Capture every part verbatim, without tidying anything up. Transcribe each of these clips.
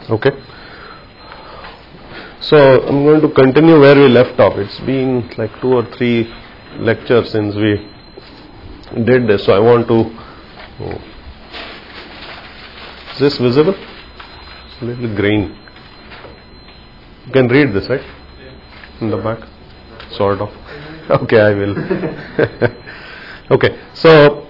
Okay. So I'm going to continue where we left off. It's been like two or three lectures since we did this, so I want to. Oh. Is this visible? It's a little green. You can read this, right? In the back, sort of. Okay, I will. Okay, so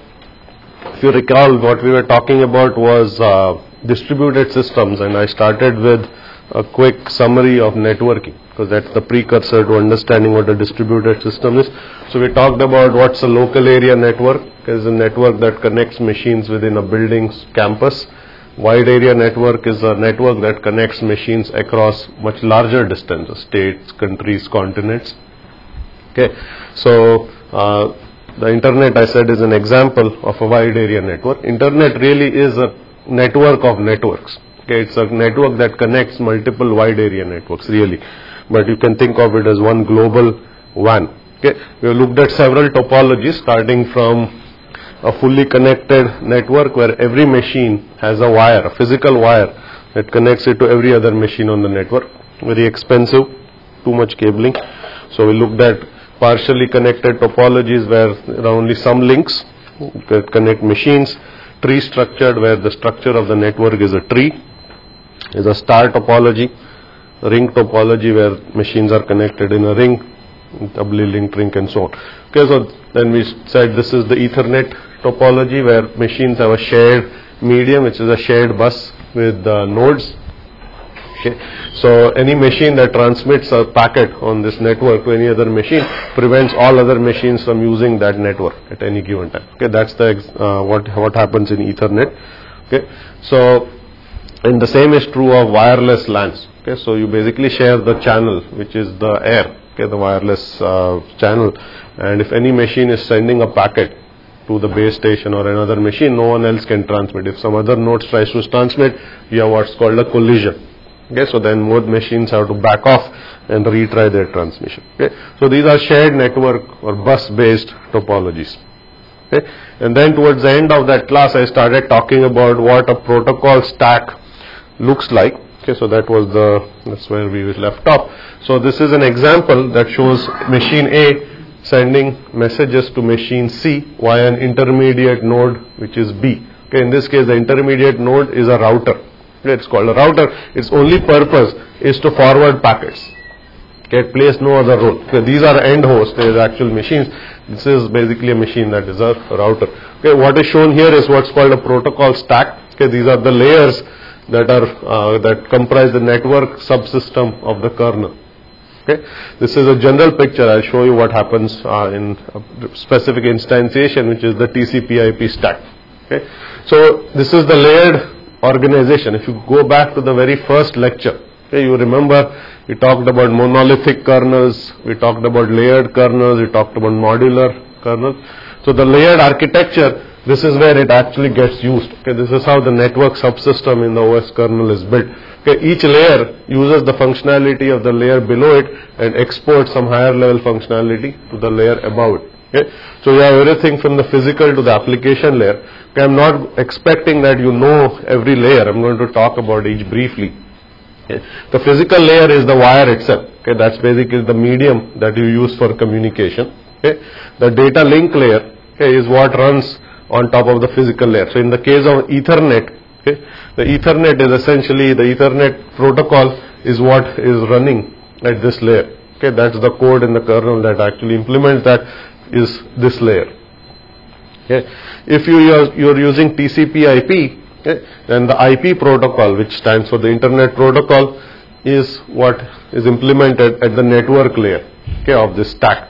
if you recall, what we were talking about was uh, distributed systems, and I started with a quick summary of networking, because that's the precursor to understanding what a distributed system is. So we talked about what's a local area network, is a network that connects machines within a building's campus. Wide area network is a network that connects machines across much larger distances, states, countries, continents. Okay, so uh, the internet, I said, is an example of a wide area network. Internet really is a network of networks. Okay, it's a network that connects multiple wide area networks, really. But you can think of it as one global W A N. Okay, we have looked at several topologies, starting from a fully connected network where every machine has a wire, a physical wire that connects it to every other machine on the network. Very expensive, too much cabling. So we looked at partially connected topologies where there are only some links that connect machines. Tree structured, where the structure of the network is a tree. Is a star topology. Ring topology, where machines are connected in a ring, doubly linked ring, and so on. Okay, so then we said this is the Ethernet topology, where machines have a shared medium, which is a shared bus with uh, nodes. Okay, so any machine that transmits a packet on this network to any other machine prevents all other machines from using that network at any given time. Okay, that's the uh, what what happens in Ethernet. Okay, so and the same is true of wireless LANs. Okay, so you basically share the channel, which is the air. Okay, the wireless uh, channel, and if any machine is sending a packet to the base station or another machine, no one else can transmit. If some other node tries to transmit, you have what's called a collision. Okay, so then both machines have to back off and retry their transmission. Okay, so these are shared network or bus-based topologies. Okay, and then towards the end of that class, I started talking about what a protocol stack looks like. Okay, so that was the, that's where we left off. So this is an example that shows machine A sending messages to machine C via an intermediate node, which is B. Okay, in this case, the intermediate node is a router. Okay, it's called a router. Its only purpose is to forward packets. Okay, it plays no other role. Okay, these are end hosts, they are actual machines. This is basically a machine that is a router. Okay, what is shown here is what's called a protocol stack. Okay, these are the layers that are uh, that comprise the network subsystem of the kernel. Okay, this is a general picture. I'll show you what happens uh, in a specific instantiation, which is the T C P I P stack. Okay, so this is the layered organization. If you go back to the very first lecture, okay, you remember we talked about monolithic kernels, we talked about layered kernels, we talked about modular kernels. So the layered architecture, this is where it actually gets used. Okay, this is how the network subsystem in the O S kernel is built. Okay, each layer uses the functionality of the layer below it and exports some higher level functionality to the layer above it. Okay, so you have everything from the physical to the application layer. Okay, I'm not expecting that you know every layer. I'm going to talk about each briefly. Okay, the physical layer is the wire itself. Okay, that's basically the medium that you use for communication. Okay, the data link layer, okay, is what runs on top of the physical layer. So in the case of Ethernet, okay, the Ethernet is essentially, the Ethernet protocol is what is running at this layer. Okay, that's the code in the kernel that actually implements that, is this layer. Okay, if you are you're using T C P I P, okay, then the I P protocol, which stands for the Internet Protocol, is what is implemented at the network layer, okay, of this stack.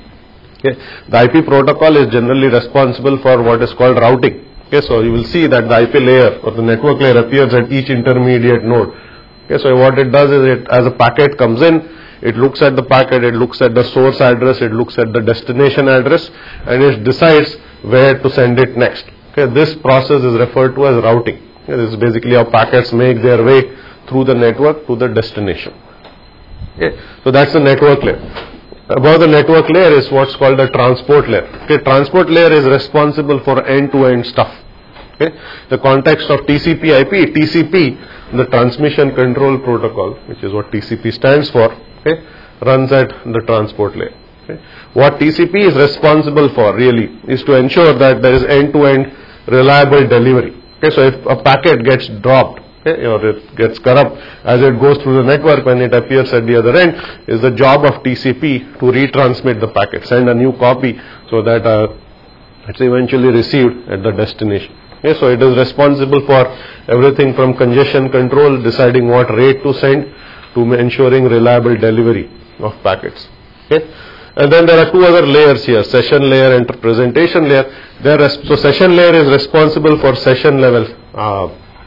Okay, the I P protocol is generally responsible for what is called routing. Okay, so you will see that the I P layer or the network layer appears at each intermediate node. Okay, so what it does is, it, as a packet comes in, it looks at the packet, it looks at the source address, it looks at the destination address, and it decides where to send it next. Okay, this process is referred to as routing. Okay, this is basically how packets make their way through the network to the destination. Okay, so that's the network layer. Above the network layer is what's called the transport layer. Okay, transport layer is responsible for end-to-end stuff. Okay. The context of T C P I P, T C P, the transmission control protocol, which is what T C P stands for, okay, runs at the transport layer. Okay. What T C P is responsible for really is to ensure that there is end-to-end reliable delivery. Okay. So if a packet gets dropped, okay, or it gets corrupt as it goes through the network, when it appears at the other end, is the job of T C P to retransmit the packet, send a new copy so that uh, it's eventually received at the destination. Okay, so it is responsible for everything from congestion control, deciding what rate to send, to ensuring reliable delivery of packets. Okay, and then there are two other layers here: session layer and presentation layer. There, so session layer is responsible for session level uh,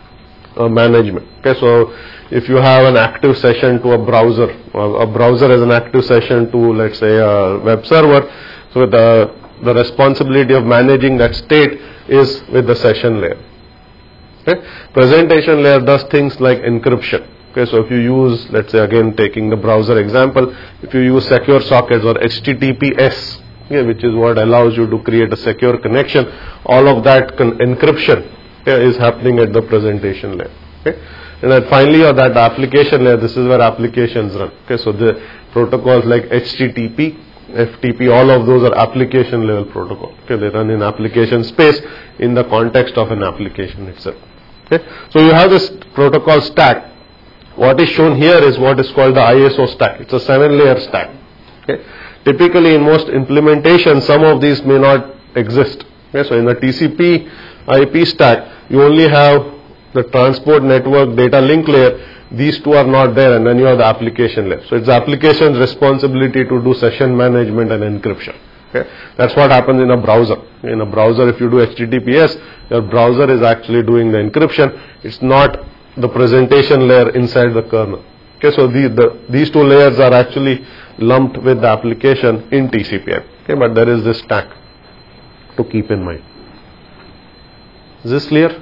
uh, management. Okay, so if you have an active session to a browser, or a browser has an active session to, let's say, a web server, so the the responsibility of managing that state is with the session layer. Okay. Presentation layer does things like encryption. Okay, so if you use, let's say again taking the browser example, if you use secure sockets or H T T P S, okay, which is what allows you to create a secure connection, all of that con encryption okay, is happening at the presentation layer. Okay. And then finally on that application layer, this is where applications run. Okay, so the protocols like H T T P, F T P, all of those are application level protocol. Okay, they run in application space in the context of an application itself. Okay, so you have this protocol stack. What is shown here is what is called the I S O stack. It's a seven layer stack. Okay, typically in most implementations, some of these may not exist. Okay, so in the T C P I P stack, you only have the transport network data link layer. These two are not there, and then you have the application layer. So it's the application's responsibility to do session management and encryption. Okay, that's what happens in a browser. In a browser, if you do H T T P S, your browser is actually doing the encryption. It's not the presentation layer inside the kernel. Okay, so the, the, these two layers are actually lumped with the application in T C P I P. Okay, but there is this stack to keep in mind. Is this clear?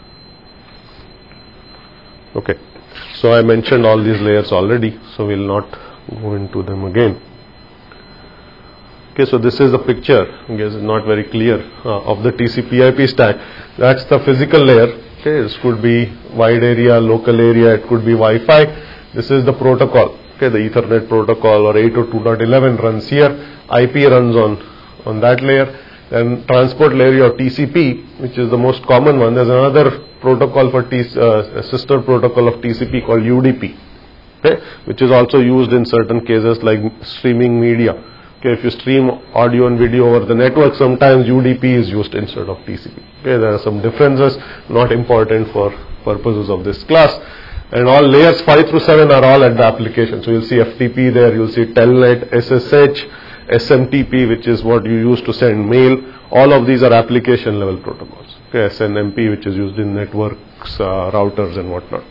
Okay. So I mentioned all these layers already, so we'll not go into them again. Okay, so this is a picture, I guess it's not very clear, uh, of the T C P I P stack. That's the physical layer. Okay, this could be wide area, local area, it could be Wi-Fi. This is the protocol. Okay, the Ethernet protocol or eight oh two dot eleven runs here. I P runs on, on that layer. Then transport layer or T C P, which is the most common one. There's another protocol for T, uh, a sister protocol of T C P called U D P, okay, which is also used in certain cases like streaming media. Okay, if you stream audio and video over the network, sometimes U D P is used instead of T C P. Okay, there are some differences, not important for purposes of this class. And all layers five through seven are all at the application. So you'll see F T P there, you'll see Telnet, S S H, S M T P, which is what you use to send mail. All of these are application level protocols. Okay, S N M P, which is used in networks, uh, routers and whatnot.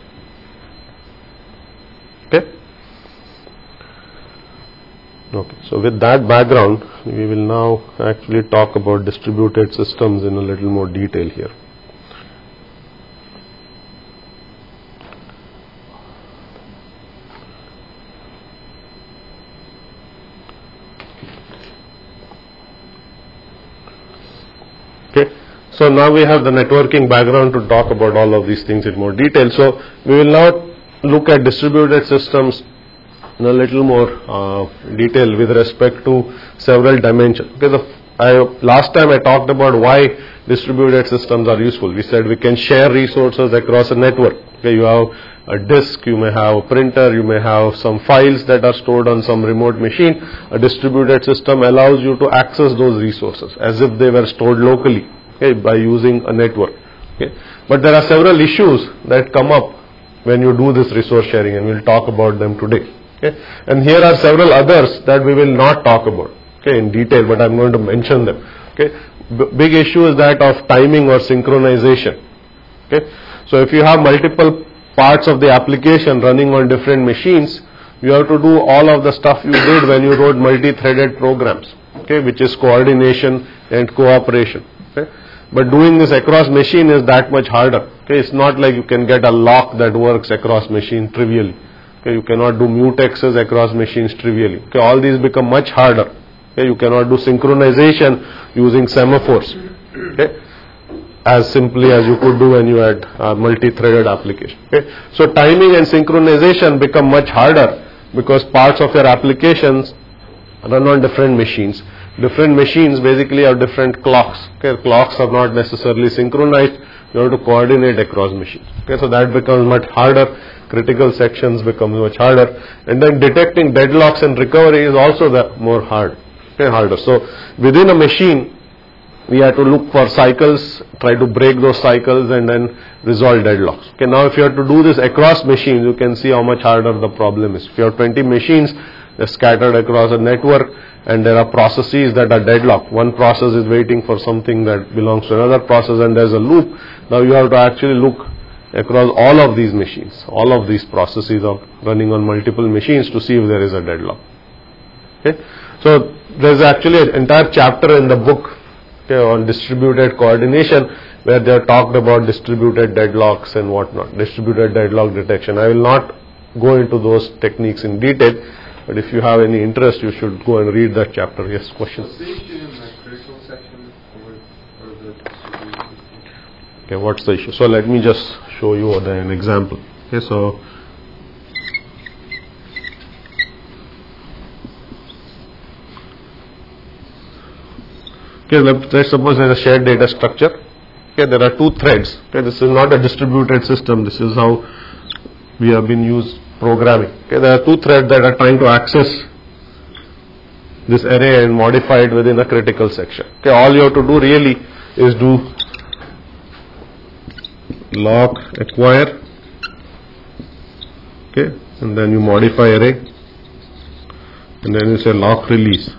Okay. Okay, so with that background, we will now actually talk about distributed systems in a little more detail here. Okay, so now we have the networking background to talk about all of these things in more detail. So we will now look at distributed systems in a little more uh, detail with respect to several dimensions. Okay, the, I, last time I talked about why distributed systems are useful. We said we can share resources across a network. Okay, you have a disk, you may have a printer, you may have some files that are stored on some remote machine. A distributed system allows you to access those resources as if they were stored locally, okay, by using a network. Okay, but there are several issues that come up when you do this resource sharing, and we'll talk about them today. Okay, and here are several others that we will not talk about, okay, in detail, but I'm going to mention them. Okay, B big issue is that of timing or synchronization. Okay, so if you have multiple parts of the application running on different machines, you have to do all of the stuff you did when you wrote multi-threaded programs. Okay, which is coordination and cooperation. Okay, but doing this across machine is that much harder. Okay, it's not like you can get a lock that works across machine trivially. Okay, you cannot do mutexes across machines trivially. Okay, all these become much harder. Okay, you cannot do synchronization using semaphores. Okay, as simply as you could do when you had a multi-threaded application. Okay? So timing and synchronization become much harder because parts of your applications run on different machines. Different machines basically have different clocks. Okay? Clocks are not necessarily synchronized. You have to coordinate across machines. Okay? So that becomes much harder. Critical sections become much harder. And then detecting deadlocks and recovery is also the more hard. Okay? Harder. So within a machine, we have to look for cycles, try to break those cycles and then resolve deadlocks. Okay, now if you have to do this across machines, you can see how much harder the problem is. If you have twenty machines, they're scattered across a network and there are processes that are deadlocked. One process is waiting for something that belongs to another process and there's a loop. Now you have to actually look across all of these machines. All of these processes are running on multiple machines to see if there is a deadlock. Okay, so there's actually an entire chapter in the book on distributed coordination where they are talked about distributed deadlocks and whatnot, distributed deadlock detection. I will not go into those techniques in detail, but if you have any interest, you should go and read that chapter. Yes, questions? What's the issue in the critical section or, or the distributed? Okay, what's the issue? So let me just show you the, an example. Okay, so okay, let's suppose there is a shared data structure. Okay, there are two threads. Okay, this is not a distributed system. This is how we have been used programming. Okay, there are two threads that are trying to access this array and modify it within a critical section. Okay, all you have to do really is do lock acquire. Okay, and then you modify array, and then you say lock release.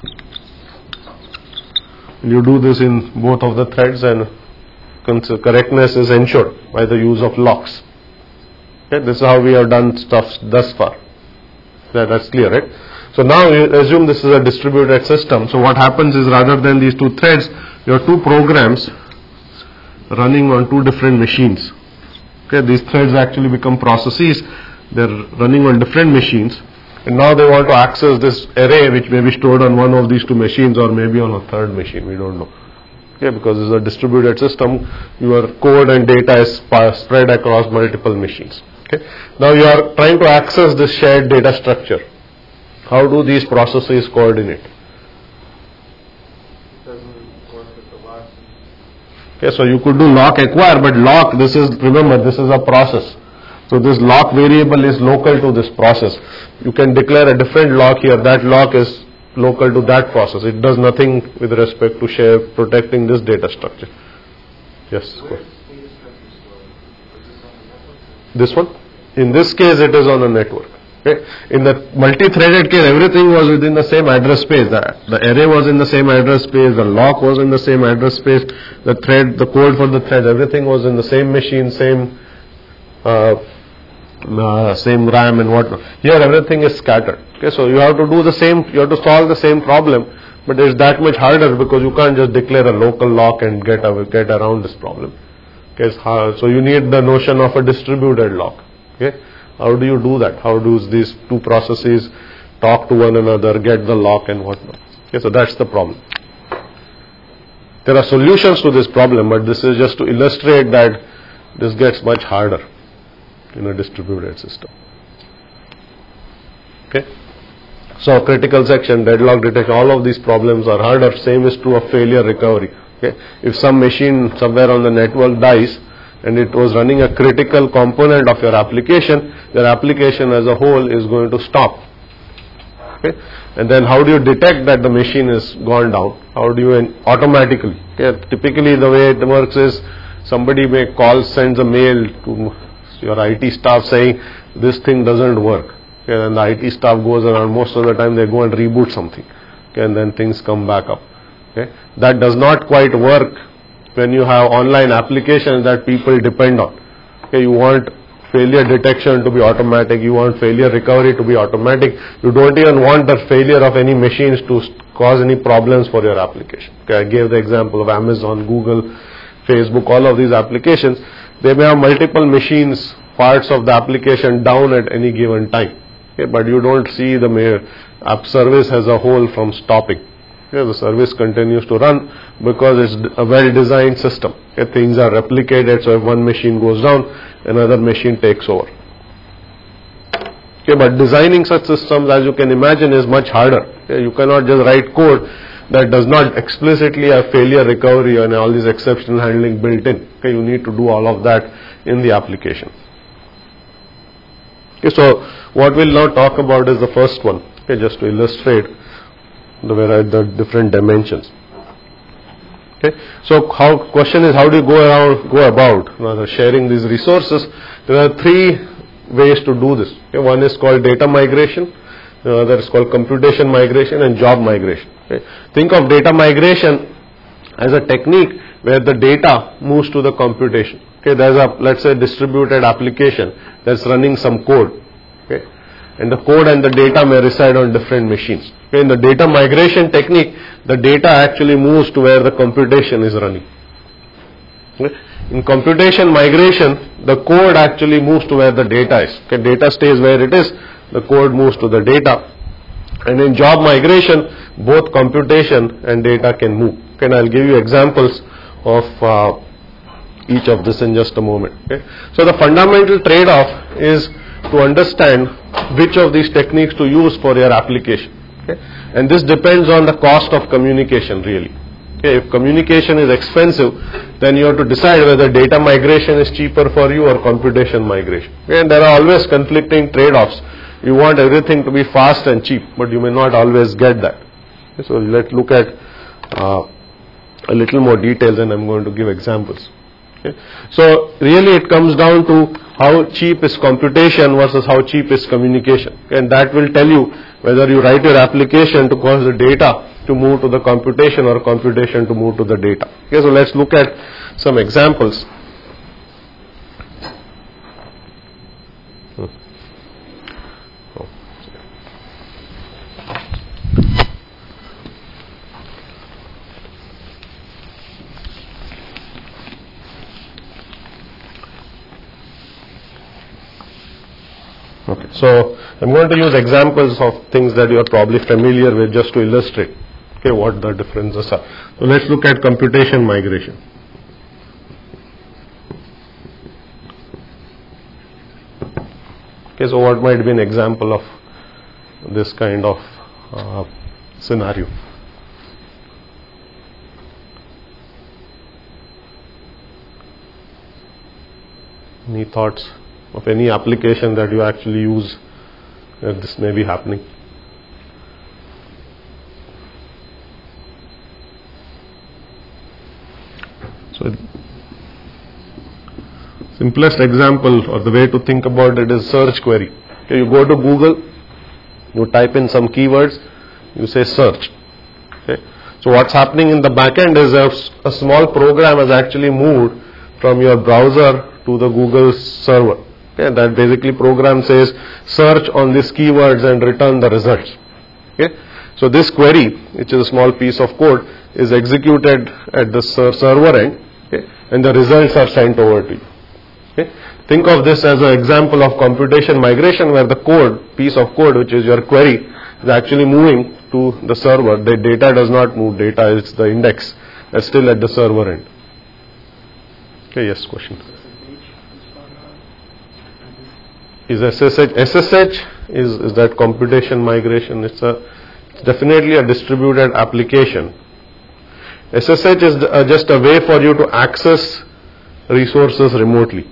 You do this in both of the threads and correctness is ensured by the use of locks. Okay, this is how we have done stuff thus far. That, that's clear, right? So now you assume this is a distributed system. So what happens is rather than these two threads, you have two programs running on two different machines. Okay, these threads actually become processes. They're running on different machines. And now they want to access this array which may be stored on one of these two machines or maybe on a third machine, we don't know. Okay, because it's a distributed system, your code and data is spread across multiple machines. Okay, now you are trying to access this shared data structure. How do these processes coordinate? Doesn't work with the lock. Okay, so you could do lock acquire, but lock, this is, remember, this is a process. So this lock variable is local to this process. You can declare a different lock here. That lock is local to that process. It does nothing with respect to share protecting this data structure. Yes. Go ahead. This one? In this case, it is on a network. Okay. In the multi-threaded case, everything was within the same address space. The, the array was in the same address space. The lock was in the same address space. The thread, the code for the thread, everything was in the same machine, same. Uh, Uh, same RAM and whatnot. Here everything is scattered. Okay, so you have to do the same, you have to solve the same problem, but it's that much harder because you can't just declare a local lock and get away, get around this problem. Okay, so you need the notion of a distributed lock. Okay, how do you do that? How do these two processes talk to one another, get the lock and whatnot? Okay, so that's the problem. There are solutions to this problem, but this is just to illustrate that this gets much harder in a distributed system. Okay, so critical section, deadlock detection, all of these problems are harder. Same is true of failure recovery. Okay, if some machine somewhere on the network dies and it was running a critical component of your application, your application as a whole is going to stop. Okay, and then how do you detect that the machine is gone down? How do you automatically? Okay, typically the way it works is somebody may call, sends a mail to your I T staff saying this thing doesn't work. Okay, and the I T staff goes around, most of the time they go and reboot something. Okay, and then things come back up. Okay, that does not quite work when you have online applications that people depend on. Okay, you want failure detection to be automatic, you want failure recovery to be automatic. You don't even want the failure of any machines to cause any problems for your application. Okay, I gave the example of Amazon, Google, Facebook, all of these applications. They may have multiple machines, parts of the application down at any given time. Okay, but you don't see the app service as a whole from stopping. Okay, the service continues to run because it's a well-designed system. Okay, things are replicated, so if one machine goes down, another machine takes over. Okay, but designing such systems, as you can imagine, is much harder. Okay, you cannot just write code that does not explicitly have failure recovery and all this exceptional handling built in. Okay, you need to do all of that in the application. Okay, so what we'll now talk about is the first one. Okay, just to illustrate the, the different dimensions. Okay, so how question is how do you go around go about rather sharing these resources? There are three ways to do this. Okay, one is called data migration, the other is called computation migration and job migration. Okay. Think of data migration as a technique where the data moves to the computation. Okay, there's a let's say distributed application that's running some code. Okay, and the code and the data may reside on different machines. Okay, in the data migration technique, the data actually moves to where the computation is running. Okay. In computation migration, the code actually moves to where the data is. Okay, data stays where it is, the code moves to the data. And in job migration, both computation and data can move. Okay, and I'll give you examples of uh, each of this in just a moment. Okay. So the fundamental trade-off is to understand which of these techniques to use for your application. Okay. And this depends on the cost of communication really. Okay. If communication is expensive, then you have to decide whether data migration is cheaper for you or computation migration. Okay. And there are always conflicting trade-offs. You want everything to be fast and cheap, but you may not always get that. Okay. So let's look at uh, a little more details, and I'm going to give examples. Okay. So really it comes down to how cheap is computation versus how cheap is communication. Okay. And that will tell you whether you write your application to cause the data to move to the computation or computation to move to the data. Okay. So let's look at some examples. Okay, so I'm going to use examples of things that you are probably familiar with just to illustrate, okay, what the differences are. So let's look at computation migration. Okay, so what might be an example of this kind of uh, scenario? Any thoughts of any application that you actually use that this may be happening? So simplest example or the way to think about it is search query. Okay, you go to Google, you type in some keywords, you say search. Okay. So what's happening in the back end is a, a small program has actually moved from your browser to the Google server. Okay, that basically program says search on these keywords and return the results. Okay. So this query, which is a small piece of code, is executed at the ser server end, okay, and the results are sent over to you. Okay. Think of this as an example of computation migration where the code, piece of code which is your query, is actually moving to the server. The data does not move, data is the index that's still at the server end. Okay, yes, question. Is S S H, S S H is, is that computation migration? It's a it's definitely a distributed application. S S H is uh, just a way for you to access resources remotely.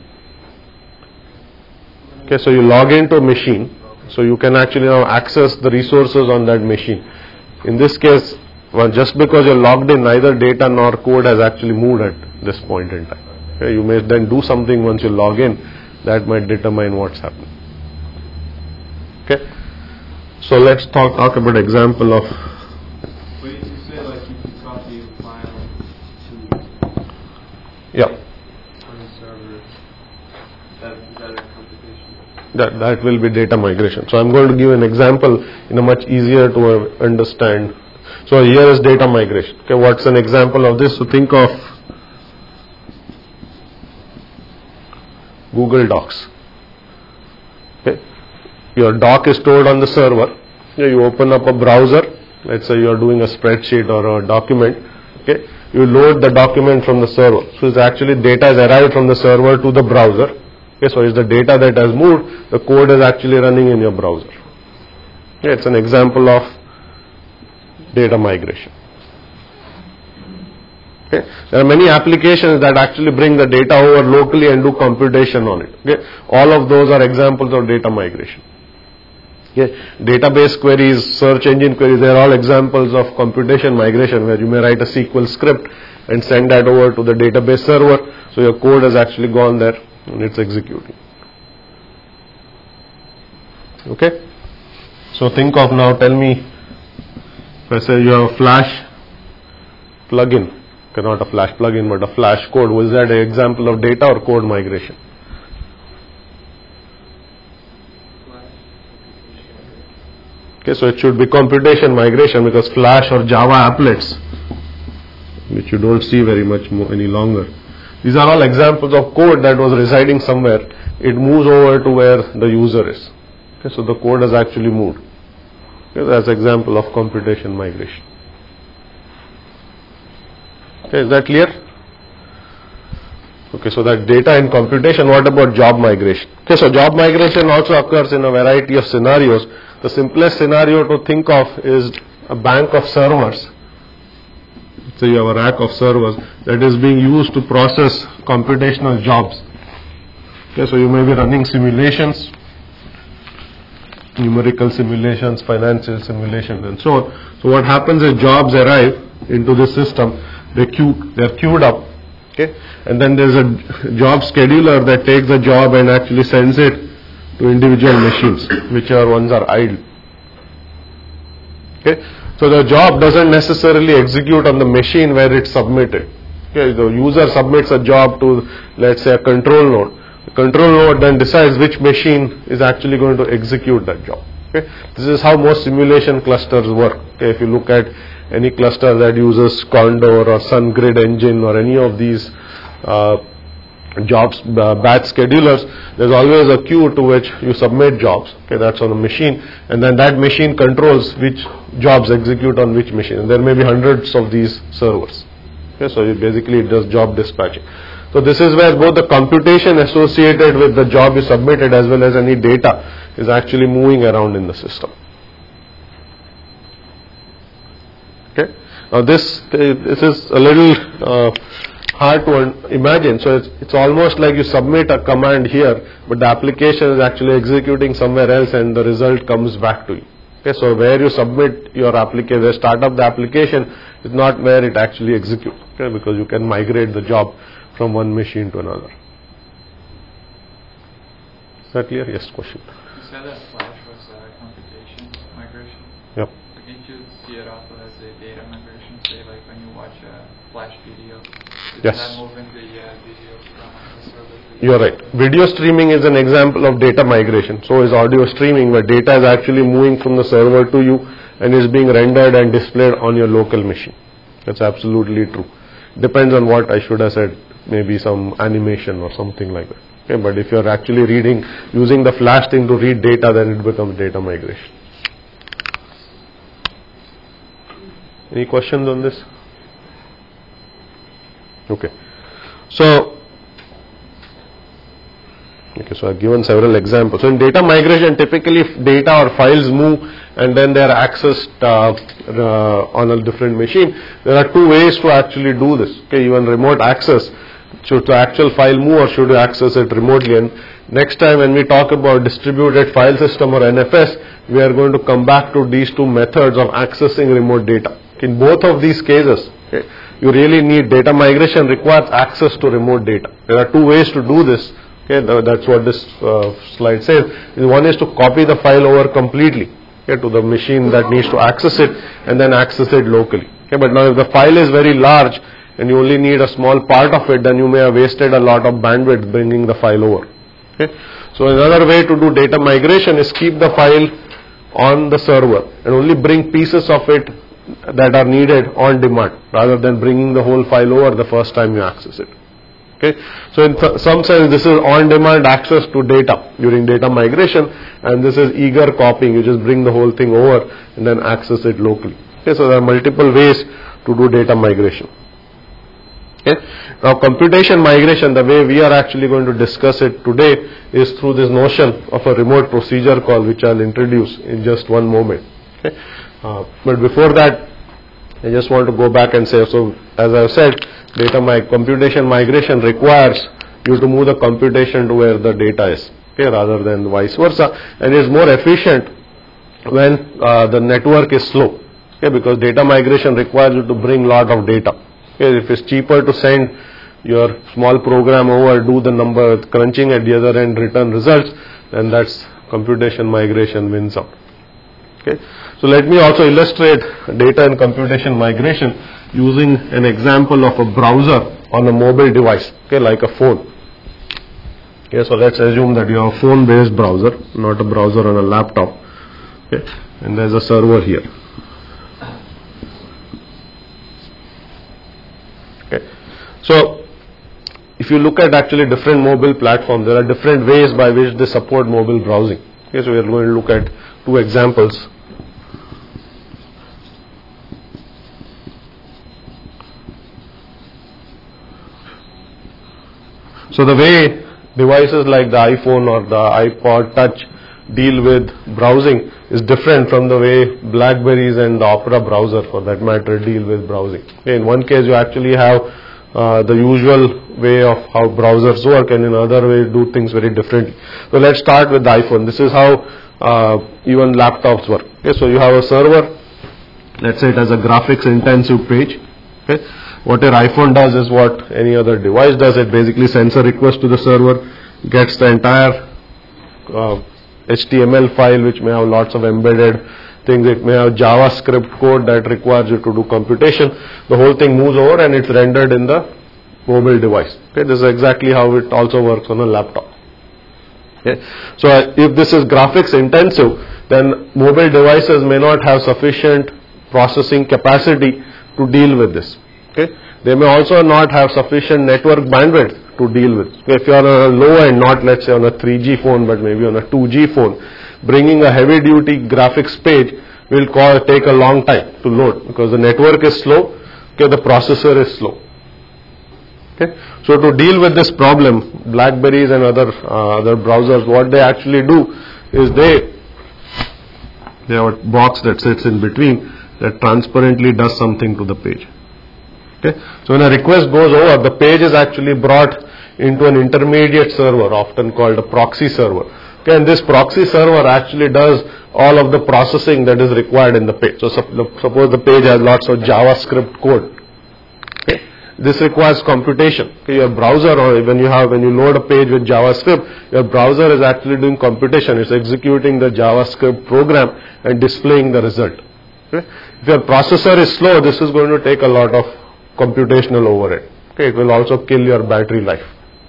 Okay, so you log into a machine, so you can actually now access the resources on that machine. In this case, well, just because you're logged in, neither data nor code has actually moved at this point in time. Okay, you may then do something once you log in that might determine what's happening. Okay, so let's talk talk about example of. But if you say like you can copy a file to Yeah. on the server, that is that a computation? That that will be data migration. So I'm going to give an example in a much easier to uh, understand. So here is data migration. Okay, what's an example of this? So think of Google Docs. Okay, your doc is stored on the server. You open up a browser Let's say you are doing a spreadsheet or a document. Okay, you load the document from the server. So it's actually data is arrived from the server to the browser. Okay, so it's the data that has moved. The code is actually running in your browser. Okay, it's an example of data migration. Okay. There are many applications that actually bring the data over locally and do computation on it. Okay. All of those are examples of data migration. Okay. Database queries, search engine queries, they are all examples of computation migration, where you may write a S Q L script and send that over to the database server. So your code has actually gone there and it's executing. Okay. So think of now, tell me, if I say you have a Flash plugin. Not a Flash plugin, but a Flash code. Was that an example of data or code migration? Okay, so it should be computation migration, because Flash or Java applets, which you don't see very much more any longer. These are all examples of code that was residing somewhere. It moves over to where the user is. Okay, so the code has actually moved. Okay, that's an example of computation migration. Okay, is that clear? Okay, so that data in computation. What about job migration? Okay, so job migration also occurs in a variety of scenarios. The simplest scenario to think of is a bank of servers. So you have a rack of servers that is being used to process computational jobs. Okay, so you may be running simulations, numerical simulations, financial simulations, and so on. So what happens is jobs arrive into the system. They queue, they are queued up, okay, and then there is a job scheduler that takes the job and actually sends it to individual machines, whichever ones are idle. Okay, so the job doesn't necessarily execute on the machine where it's submitted. Okay, the user submits a job to, let's say, a control node. The control node then decides which machine is actually going to execute that job. Okay, this is how most simulation clusters work. Okay, if you look at any cluster that uses Condor or SunGrid engine or any of these uh, jobs, uh, batch schedulers, there's always a queue to which you submit jobs. Okay, that's on a machine, and then that machine controls which jobs execute on which machine. And there may be hundreds of these servers. Okay, so it basically it does job dispatching. So this is where both the computation associated with the job you submitted as well as any data is actually moving around in the system. Okay. Now this this is a little uh, hard to imagine. So it's, it's almost like you submit a command here, but the application is actually executing somewhere else, and the result comes back to you. Okay. So where you submit your application, the start of the application is not where it actually executes. Okay, because you can migrate the job from one machine to another. Is that clear? Yes. Question. You said that Flash was uh, computation migration. Yep. Didn't you see it also as a data migration? Say, like when you watch a Flash video, does yes. that move in the uh, video from the server? You are right. Video streaming is an example of data migration. So is audio streaming, where data is actually moving from the server to you and is being rendered and displayed on your local machine. That's absolutely true. Depends on what I should have said. Maybe some animation or something like that. Okay, but if you are actually reading, using the Flash thing to read data, then it becomes data migration. Any questions on this? Okay. So, okay, so I've given several examples. So in data migration, typically if data or files move and then they are accessed uh, uh, on a different machine, there are two ways to actually do this. Okay, even remote access. Should the actual file move or should you access it remotely? And next time when we talk about distributed file system or N F S, we are going to come back to these two methods of accessing remote data. In both of these cases, okay, you really need data migration requires access to remote data. There are two ways to do this. Okay, that's what this uh, slide says. One is to copy the file over completely, okay, to the machine that needs to access it, and then access it locally. Okay, but now if the file is very large and you only need a small part of it, then you may have wasted a lot of bandwidth bringing the file over. Okay, so another way to do data migration is keep the file on the server and only bring pieces of it that are needed on demand, rather than bringing the whole file over the first time you access it. Okay, so in th some sense this is on-demand access to data during data migration, and this is eager copying. You just bring the whole thing over and then access it locally. Okay, so there are multiple ways to do data migration. Okay. Now computation migration, the way we are actually going to discuss it today is through this notion of a remote procedure call, which I'll introduce in just one moment. Okay. Uh, but before that, I just want to go back and say, so as I've said, data mig computation migration requires you to move the computation to where the data is, okay, rather than vice versa, and is more efficient when uh, the network is slow, okay, because data migration requires you to bring lot of data. Okay, if it's cheaper to send your small program over, do the number crunching at the other end, return results, then that's computation migration wins out. Okay. So let me also illustrate data and computation migration using an example of a browser on a mobile device, okay, like a phone. Okay, so let's assume that you have a phone-based browser, not a browser on a laptop. Okay, and there's a server here. Okay, so if you look at actually different mobile platforms, there are different ways by which they support mobile browsing. Okay, so we are going to look at two examples. So the way devices like the iPhone or the iPod Touch deal with browsing is different from the way Blackberries and the Opera browser, for that matter, deal with browsing. Okay, in one case you actually have uh, the usual way of how browsers work, and in another way do things very differently. So let's start with the iPhone. This is how uh, even laptops work. Okay, so you have a server, let's say it has a graphics intensive page. Okay. What your iPhone does is what any other device does. It basically sends a request to the server, gets the entire uh, H T M L file, which may have lots of embedded things. It may have JavaScript code that requires you to do computation. The whole thing moves over and it's rendered in the mobile device. Okay, this is exactly how it also works on a laptop. Okay. So uh, if this is graphics intensive, then mobile devices may not have sufficient processing capacity to deal with this. Okay. They may also not have sufficient network bandwidth to deal with. Okay. If you are on a low end, not let's say on a three G phone, but maybe on a two G phone, bringing a heavy duty graphics page will call, take a long time to load because the network is slow, okay, the processor is slow. Okay. So to deal with this problem, Blackberries and other uh, other browsers, what they actually do is they they have a box that sits in between that transparently does something to the page. Okay. So when a request goes over, the page is actually brought into an intermediate server, often called a proxy server. Okay, and this proxy server actually does all of the processing that is required in the page. So suppose the page has lots of JavaScript code. Okay. This requires computation. Okay, your browser, or when you have when you load a page with JavaScript, your browser is actually doing computation. It's executing the JavaScript program and displaying the result. Okay. If your processor is slow, this is going to take a lot of computational overhead. Okay, it will also kill your battery life.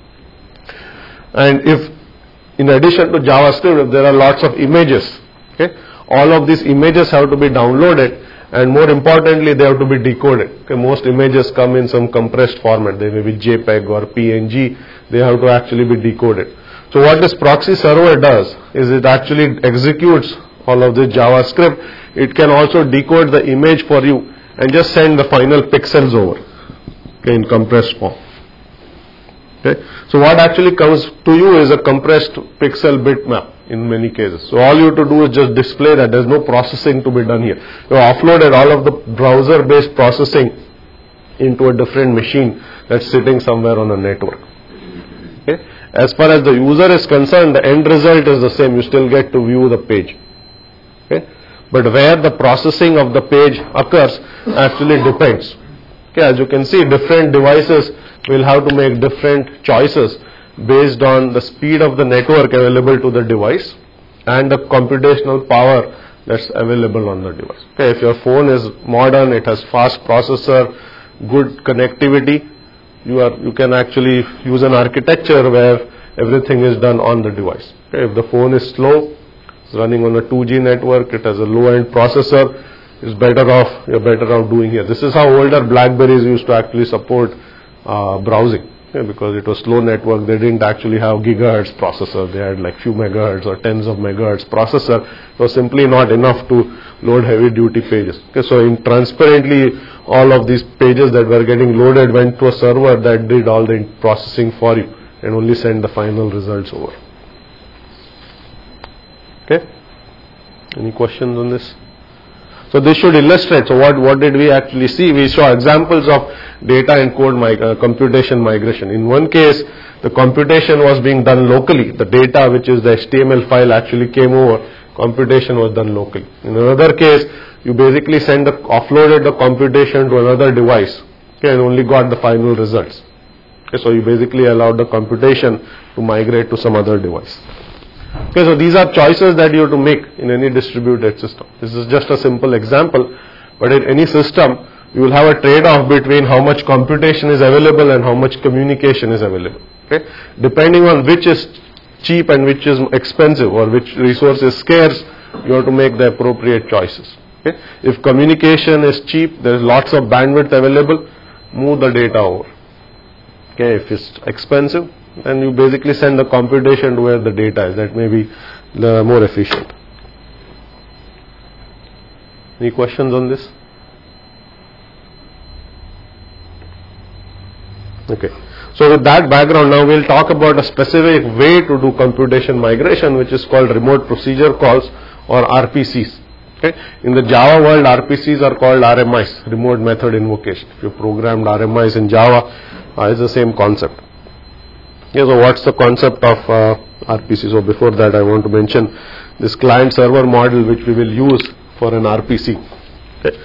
And if in addition to JavaScript, if there are lots of images, okay, all of these images have to be downloaded, and more importantly they have to be decoded. Okay, most images come in some compressed format. They may be JPEG or P N G. They have to actually be decoded. So what this proxy server does is it actually executes all of this JavaScript. It can also decode the image for you and just send the final pixels over, okay, in compressed form. Okay. So what actually comes to you is a compressed pixel bitmap in many cases. So all you have to do is just display that. There is no processing to be done here. You have offloaded all of the browser based processing into a different machine that's sitting somewhere on a network. Okay. As far as the user is concerned, the end result is the same. You still get to view the page. Okay. But where the processing of the page occurs actually depends. Okay, as you can see, different devices will have to make different choices based on the speed of the network available to the device and the computational power that's available on the device. Okay, if your phone is modern, it has fast processor, good connectivity, you are you can actually use an architecture where everything is done on the device. Okay, if the phone is slow, it's running on a two G network, it has a low-end processor, it's better off, you're better off doing here. This is how older Blackberries used to actually support uh, browsing, okay, because it was slow network. They didn't actually have gigahertz processor. They had like few megahertz or tens of megahertz processor. It was simply not enough to load heavy duty pages. Okay, so in transparently all of these pages that were getting loaded went to a server that did all the processing for you and only sent the final results over. Okay, any questions on this? So this should illustrate. So what, what did we actually see? We saw examples of data and code mig uh, computation migration. In one case, the computation was being done locally. The data, which is the H T M L file, actually came over. Computation was done locally. In another case, you basically send the, offloaded the computation to another device, okay, and only got the final results. Okay, so you basically allowed the computation to migrate to some other device. Okay, so these are choices that you have to make in any distributed system. This is just a simple example, but in any system, you will have a trade-off between how much computation is available and how much communication is available. Okay, depending on which is cheap and which is expensive or which resource is scarce, you have to make the appropriate choices. Okay, if communication is cheap, there is lots of bandwidth available, move the data over. Okay, if it's expensive, and you basically send the computation to where the data is. That may be the more efficient. Any questions on this? Okay. So with that background, now we'll talk about a specific way to do computation migration, which is called remote procedure calls or R P Cs. Okay. In the Java world, R P Cs are called R M Is, remote method invocation. If you programmed R M Is in Java, uh, it's the same concept. Okay, so what's the concept of uh, R P C? So before that, I want to mention this client-server model which we will use for an R P C. Okay.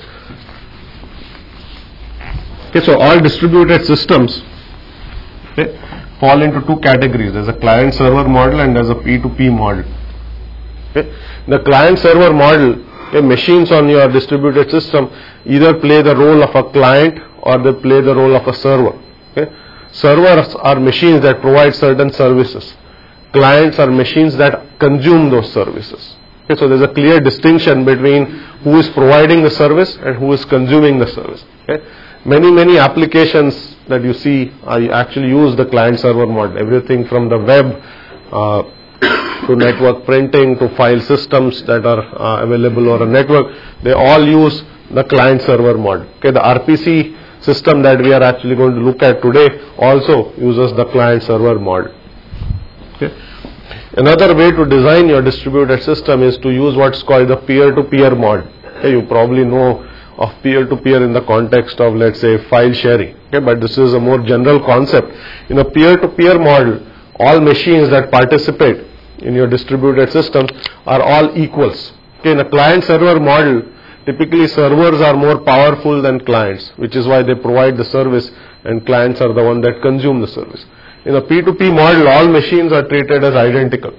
Okay, so all distributed systems, okay, fall into two categories. There's a client-server model and there's a P two P model. Okay. The client-server model, okay, machines on your distributed system either play the role of a client or they play the role of a server. Okay. Servers are machines that provide certain services. Clients are machines that consume those services. Okay, so there's a clear distinction between who is providing the service and who is consuming the service. Okay. Many, many applications that you see uh, actually use the client-server model. Everything from the web uh, to network printing to file systems that are uh, available over a network, they all use the client-server model. Okay, the R P C system that we are actually going to look at today also uses the client-server model. Okay. Another way to design your distributed system is to use what's called the peer-to-peer model. Okay, you probably know of peer-to-peer in the context of, let's say, file sharing. Okay, but this is a more general concept. In a peer-to-peer model, all machines that participate in your distributed system are all equals. Okay, in a client-server model, typically servers are more powerful than clients, which is why they provide the service and clients are the one that consume the service. In a P two P model, all machines are treated as identical.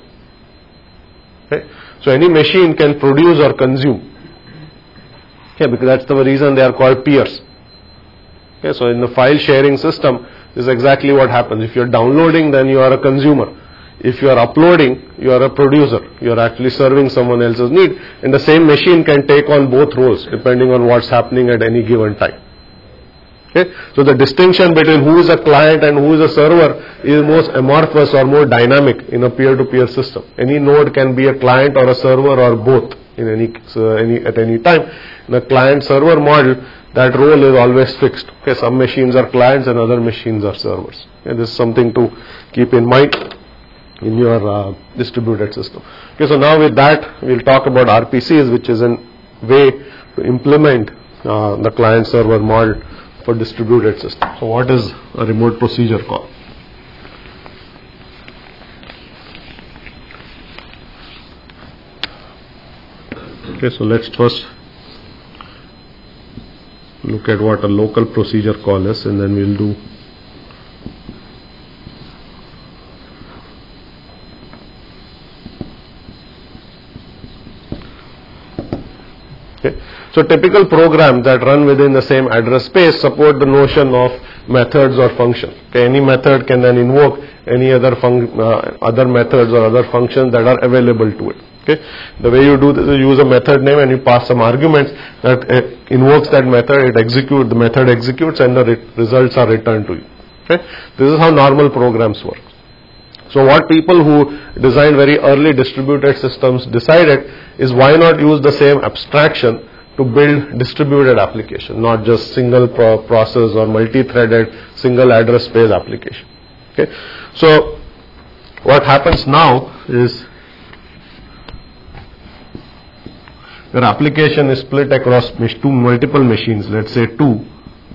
Okay? So any machine can produce or consume. Okay, because that's the reason they are called peers. Okay, so in the file sharing system, this is exactly what happens. If you're downloading, then you are a consumer. If you are uploading, you are a producer. You are actually serving someone else's need. And the same machine can take on both roles depending on what's happening at any given time. Okay? So the distinction between who is a client and who is a server is most amorphous or more dynamic in a peer-to-peer system. Any node can be a client or a server or both in any, uh, any at any time. In a client-server model, that role is always fixed. Okay? Some machines are clients and other machines are servers. Okay? This is something to keep in mind in your uh, distributed system. Okay, so now with that, we'll talk about R P Cs, which is a way to implement uh, the client-server model for distributed system. So what is a remote procedure call? Okay, so let's first look at what a local procedure call is, and then we'll do Okay. So typical programs that run within the same address space support the notion of methods or functions. Okay. Any method can then invoke any other fun uh, other methods or other functions that are available to it. Okay. The way you do this is use a method name and you pass some arguments that uh, invokes that method, it executes, the method executes and the re results are returned to you. Okay. This is how normal programs work. So what people who designed very early distributed systems decided is why not use the same abstraction to build distributed application, not just single pro process or multi-threaded single address space application. Okay. So what happens now is your application is split across two multiple machines, let's say two.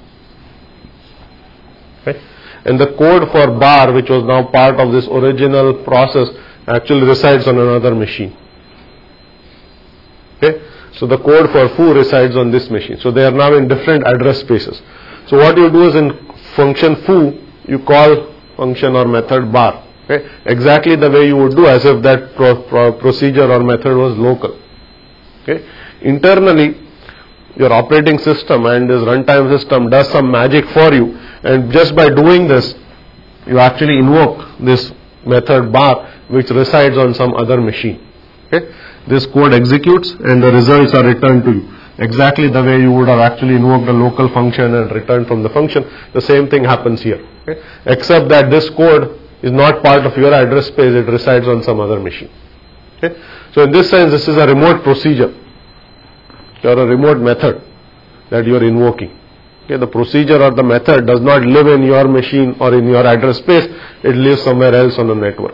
Okay. And the code for bar, which was now part of this original process, actually resides on another machine. Okay. So the code for foo resides on this machine. So they are now in different address spaces. So what you do is in function foo, you call function or method bar. Okay. Exactly the way you would do as if that pro pro procedure or method was local. Okay. Internally, your operating system and this runtime system does some magic for you, and just by doing this, you actually invoke this method bar which resides on some other machine. Okay. This code executes and the results are returned to you. Exactly the way you would have actually invoked a local function and returned from the function, the same thing happens here. Okay. Except that this code is not part of your address space, it resides on some other machine. Okay. So in this sense, this is a remote procedure or a remote method that you are invoking. Okay. The procedure or the method does not live in your machine or in your address space, it lives somewhere else on a network.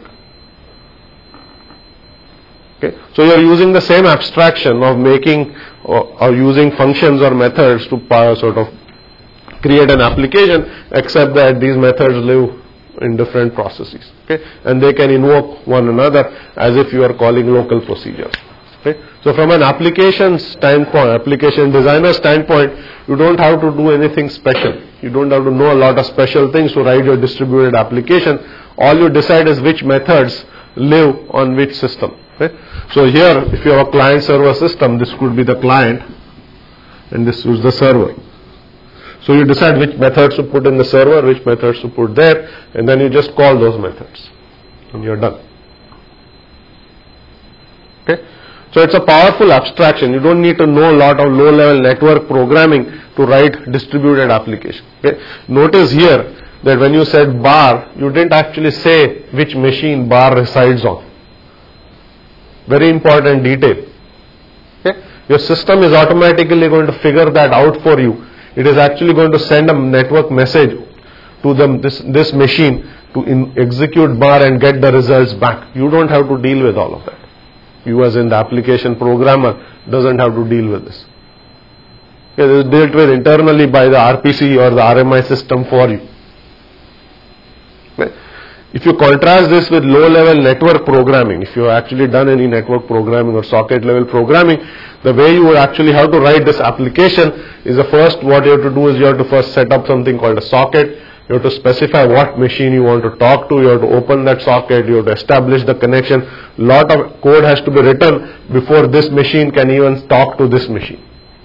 Okay. So you are using the same abstraction of making or, or using functions or methods to uh, sort of create an application, except that these methods live in different processes. Okay. And they can invoke one another as if you are calling local procedures. Okay. So from an application standpoint, application designer standpoint, you don't have to do anything special. You don't have to know a lot of special things to write your distributed application. All you decide is which methods live on which system. Okay. So here, if you have a client server system, this could be the client and this is the server. So you decide which methods to put in the server, which methods to put there, and then you just call those methods and you're done. Okay. So it's a powerful abstraction. You don't need to know a lot of low-level network programming to write distributed application. Okay. Notice here that when you said bar, you didn't actually say which machine bar resides on. Very important detail. Okay. Your system is automatically going to figure that out for you. It is actually going to send a network message to them, this, this machine to in, execute bar and get the results back. You don't have to deal with all of that. You as in the application programmer doesn't have to deal with this. Okay, it is dealt with internally by the R P C or the R M I system for you. Okay. If you contrast this with low-level network programming, if you have actually done any network programming or socket-level programming, the way you would actually have to write this application is the first, what you have to do is you have to first set up something called a socket. You have to specify what machine you want to talk to. You have to open that socket. You have to establish the connection. Lot of code has to be written before this machine can even talk to this machine.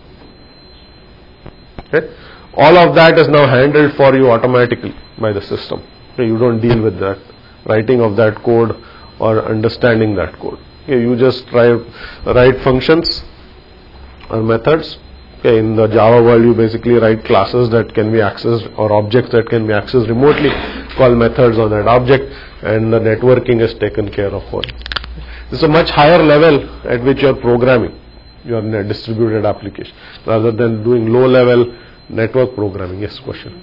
Okay. All of that is now handled for you automatically by the system. Okay. You don't deal with that writing of that code or understanding that code. Okay. You just try write functions or methods. Okay, in the Java world, you basically write classes that can be accessed or objects that can be accessed remotely, call methods on that object, and the networking is taken care of for you. This is a much higher level at which you are programming your distributed application rather than doing low level network programming. Yes, question.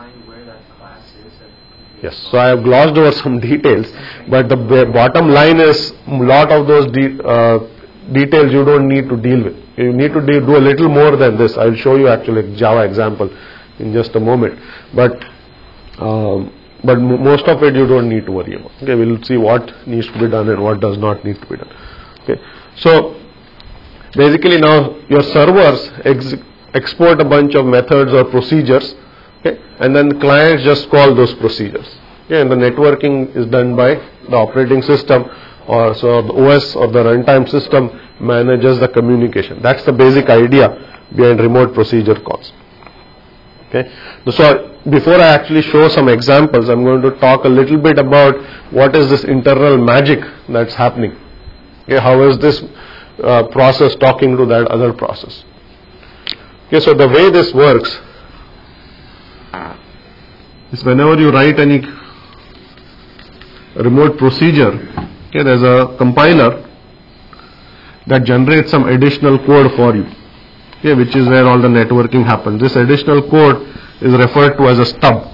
Yes, so I have glossed over some details, but the bottom line is a lot of those de uh, details you don't need to deal with. You need to do a little more than this. I will show you actually a Java example in just a moment. But um, but most of it you don't need to worry about. Okay, we will see what needs to be done and what does not need to be done. Okay, so basically now your servers ex export a bunch of methods or procedures. Okay, and then the clients just call those procedures. Okay, and the networking is done by the operating system, or so the O S or the runtime system manages the communication. That's the basic idea behind remote procedure calls. Okay. So before I actually show some examples, I'm going to talk a little bit about what is this internal magic that's happening. Okay. How is this uh, process talking to that other process? Okay. So the way this works is whenever you write any remote procedure, okay, there's a compiler that generates some additional code for you, okay, which is where all the networking happens. This additional code is referred to as a stub.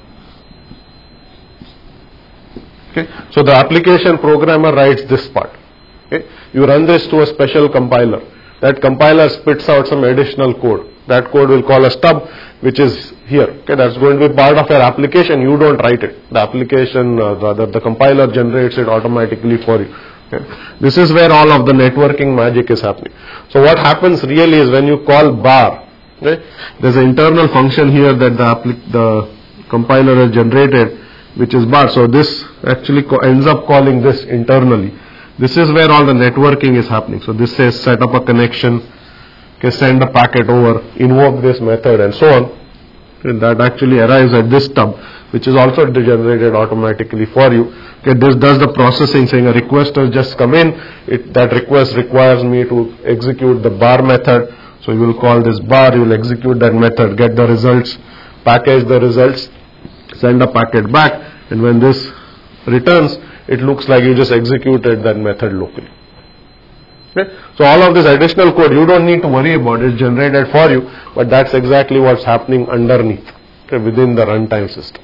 Okay. So the application programmer writes this part. Okay. You run this to a special compiler. That compiler spits out some additional code. That code will call a stub, which is here. Okay. That's going to be part of your application. You don't write it. The application, uh, rather the compiler generates it automatically for you. Okay. This is where all of the networking magic is happening. So what happens really is when you call bar, okay, there's an internal function here that the, the compiler has generated, which is bar. So this actually ends up calling this internally. This is where all the networking is happening. So this says set up a connection, okay, send a packet over, invoke this method, and so on. And that actually arrives at this stub, which is also generated automatically for you. Okay, this does the processing, saying a request has just come in. It, that request requires me to execute the bar method. So you will call this bar, you will execute that method, get the results, package the results, send a packet back, and when this returns, it looks like you just executed that method locally. Okay? So all of this additional code you don't need to worry about, it's generated for you, but that's exactly what's happening underneath, okay, within the runtime system.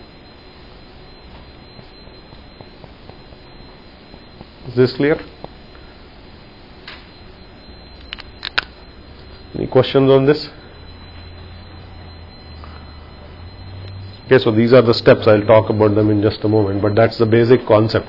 Is this clear? Any questions on this? Okay, so these are the steps. I'll talk about them in just a moment, but that's the basic concept.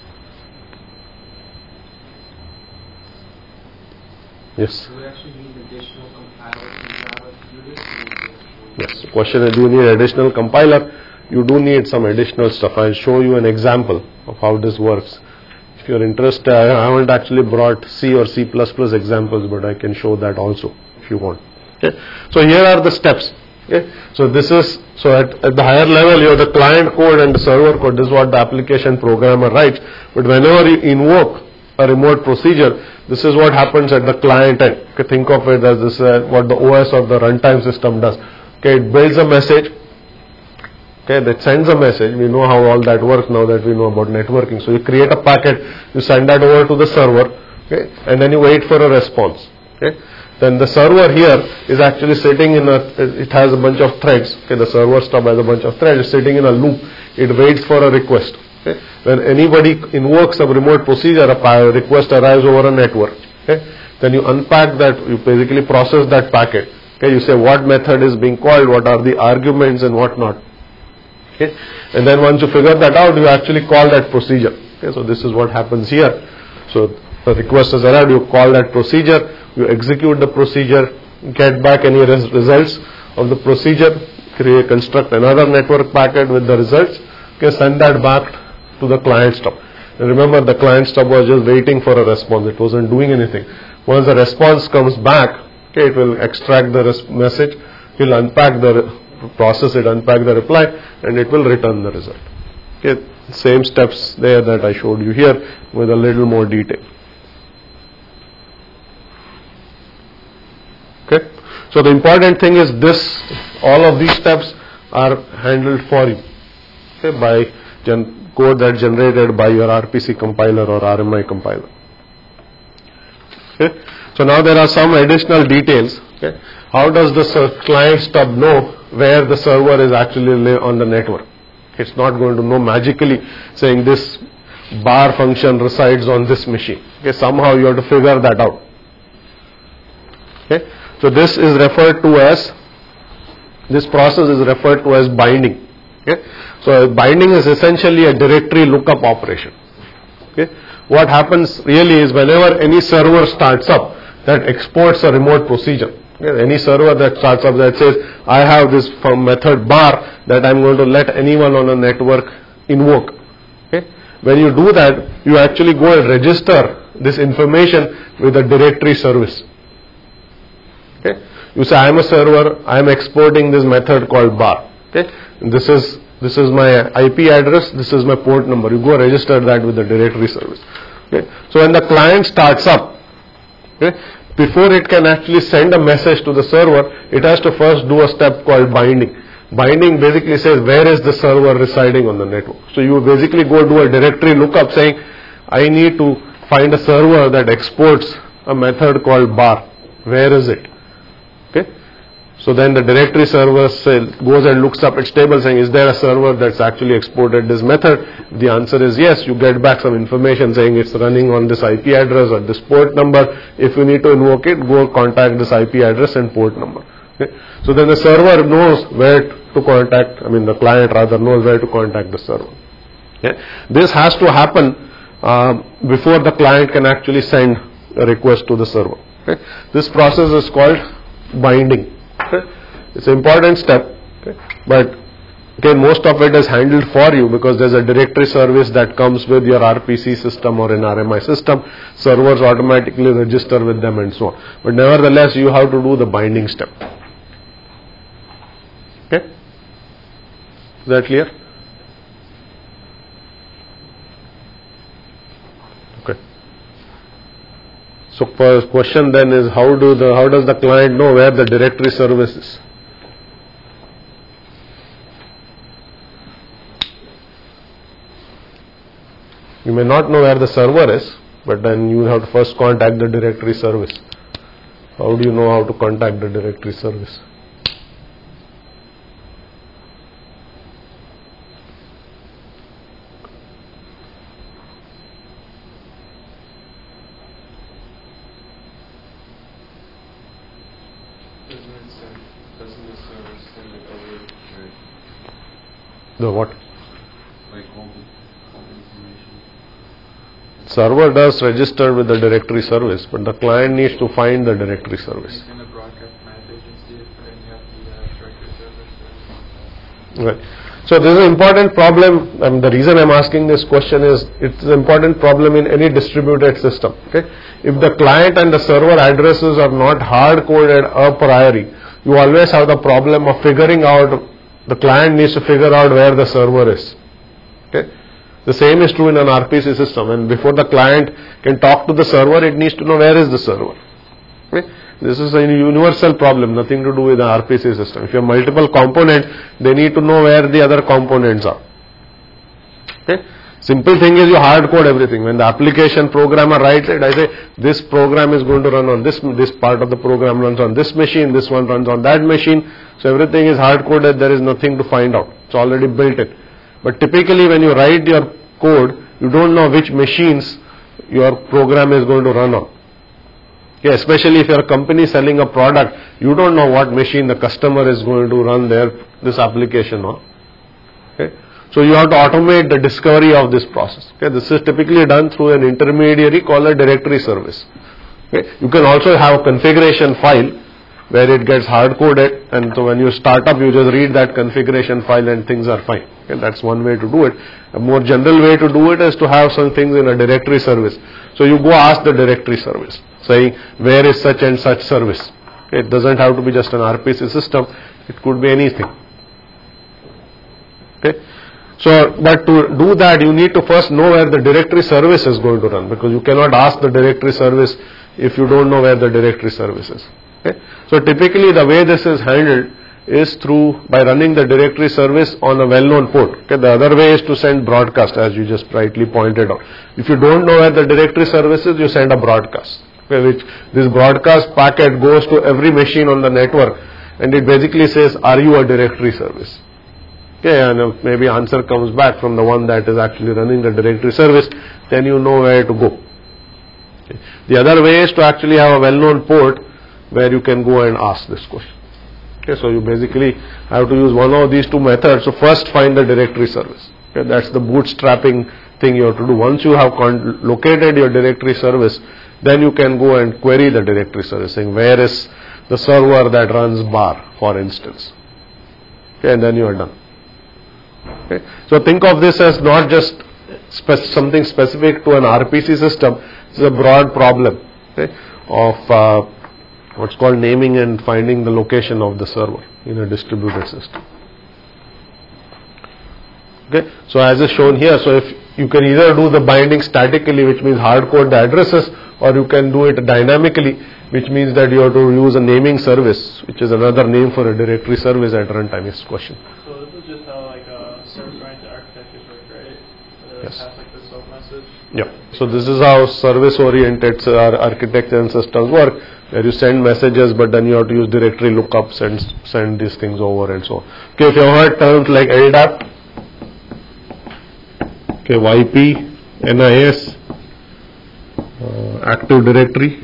Yes? Do we actually need additional compilers in Java to do this? Yes. The question is, do you need additional compiler? You do need some additional stuff. I'll show you an example of how this works. If you're interested, I haven't actually brought C or C plus plus examples, but I can show that also if you want. Okay. So here are the steps. Okay. So this is, so at, at the higher level you have the client code and the server code. This is what the application programmer writes. But whenever you invoke a remote procedure, this is what happens at the client end. Okay, think of it as this, uh, what the O S of the runtime system does. Okay, it builds a message. Okay, that sends a message. We know how all that works now that we know about networking. So you create a packet, you send that over to the server, okay, and then you wait for a response. Okay, then the server here is actually sitting in a, it has a bunch of threads. Okay, the server stub has a bunch of threads, it's sitting in a loop. It waits for a request. Okay. When anybody invokes a remote procedure, a request arrives over a network. Okay. Then you unpack that, you basically process that packet. Okay. You say what method is being called, what are the arguments and what not. Okay. And then once you figure that out, you actually call that procedure. Okay. So this is what happens here. So the request has arrived, you call that procedure, you execute the procedure, get back any res results of the procedure, create, construct another network packet with the results, okay, send that back to the client stub. And remember, the client stub was just waiting for a response. It wasn't doing anything. Once the response comes back, okay, it will extract the message, it will unpack the process, it unpack the reply, and it will return the result. Okay, same steps there that I showed you here with a little more detail. Okay, so the important thing is this: all of these steps are handled for you, okay, by gen code that generated by your R P C compiler or R M I compiler. Okay. So now there are some additional details. Okay. How does the client stub know where the server is actually on the network? It's not going to know magically saying this bar function resides on this machine. Okay. Somehow you have to figure that out. Okay. So this is referred to as, this process is referred to as binding. Okay. So binding is essentially a directory lookup operation. Okay. What happens really is whenever any server starts up that exports a remote procedure, okay, any server that starts up that says I have this method bar that I'm going to let anyone on a network invoke. Okay. When you do that, you actually go and register this information with a directory service. Okay. You say I am a server, I am exporting this method called bar. Okay. And this is this is my I P address, this is my port number. You go register that with the directory service. Okay. So when the client starts up, okay, before it can actually send a message to the server, it has to first do a step called binding. binding basically says where is the server residing on the network. So you basically go do a directory lookup saying I need to find a server that exports a method called bar. Where is it? Okay. So then the directory server say, goes and looks up its table saying is there a server that's actually exported this method? If the answer is yes, you get back some information saying it's running on this I P address or this port number. If you need to invoke it, go contact this I P address and port number. Okay. So then the server knows where to contact, I mean the client rather knows where to contact the server. Okay. This has to happen uh, before the client can actually send a request to the server. Okay. This process is called binding. Okay. It's an important step, okay. But again most of it is handled for you because there's a directory service that comes with your R P C system or an R M I system. Servers automatically register with them and so on. But nevertheless you have to do the binding step. Okay. Is that clear? Okay. So first question then is how do the how does the client know where the directory service is? You may not know where the server is, but then you have to first contact the directory service. How do you know how to contact the directory service? The what? Like all the, all the information. Server does register with the directory service, but the client needs to find the directory service. It's in the broadcast message and see if any of the uh, directory servers. Right. So this is an important problem. I mean, the reason I'm asking this question is it's an important problem in any distributed system. Okay. If the client and the server addresses are not hard coded a priori, you always have the problem of figuring out. The client needs to figure out where the server is. Okay. The same is true in an R P C system, and before the client can talk to the server, it needs to know where is the server. Okay. This is a universal problem, nothing to do with the R P C system. If you have multiple components, they need to know where the other components are. Okay. Simple thing is you hard code everything. When the application programmer writes it, I say this program is going to run on this, this part of the program runs on this machine, this one runs on that machine. So everything is hard coded, there is nothing to find out. It's already built in. But typically when you write your code, you don't know which machines your program is going to run on. Okay, especially if you are a company selling a product, you don't know what machine the customer is going to run their this application on. Okay. So you have to automate the discovery of this process. Okay, this is typically done through an intermediary called a directory service. Okay, you can also have a configuration file where it gets hard coded, and so when you start up, you just read that configuration file and things are fine. Okay, that's one way to do it. A more general way to do it is to have some things in a directory service. So you go ask the directory service, saying where is such and such service. Okay, it doesn't have to be just an R P C system; it could be anything. Okay. So, but to do that, you need to first know where the directory service is going to run, because you cannot ask the directory service if you don't know where the directory service is. Okay. So, typically the way this is handled is through by running the directory service on a well-known port. Okay. The other way is to send broadcast, as you just rightly pointed out. If you don't know where the directory service is, you send a broadcast. Okay, which this broadcast packet goes to every machine on the network, and it basically says, "Are you a directory service?" Okay, and maybe answer comes back from the one that is actually running the directory service, then you know where to go. Okay. The other way is to actually have a well-known port where you can go and ask this question. Okay, so you basically have to use one of these two methods. So first find the directory service. Okay, that's the bootstrapping thing you have to do. Once you have con- located your directory service, then you can go and query the directory service, saying where is the server that runs bar, for instance. Okay, and then you are done. Okay. So think of this as not just spe- something specific to an R P C system. It's a broad problem, okay, of uh, what's called naming and finding the location of the server in a distributed system. Okay. So as is shown here, so if you can either do the binding statically, which means hard code the addresses, or you can do it dynamically, which means that you have to use a naming service, which is another name for a directory service at runtime. Yes, question. So this is just how like uh, service-oriented architectures work, right? So Yes. It has like the soap message. Yeah. So this is how service-oriented uh, architecture and systems work, where you send messages, but then you have to use directory lookups and s- send these things over and so on. Okay, if you have heard terms like L D A P, okay, Y P, N I S, uh, Active Directory.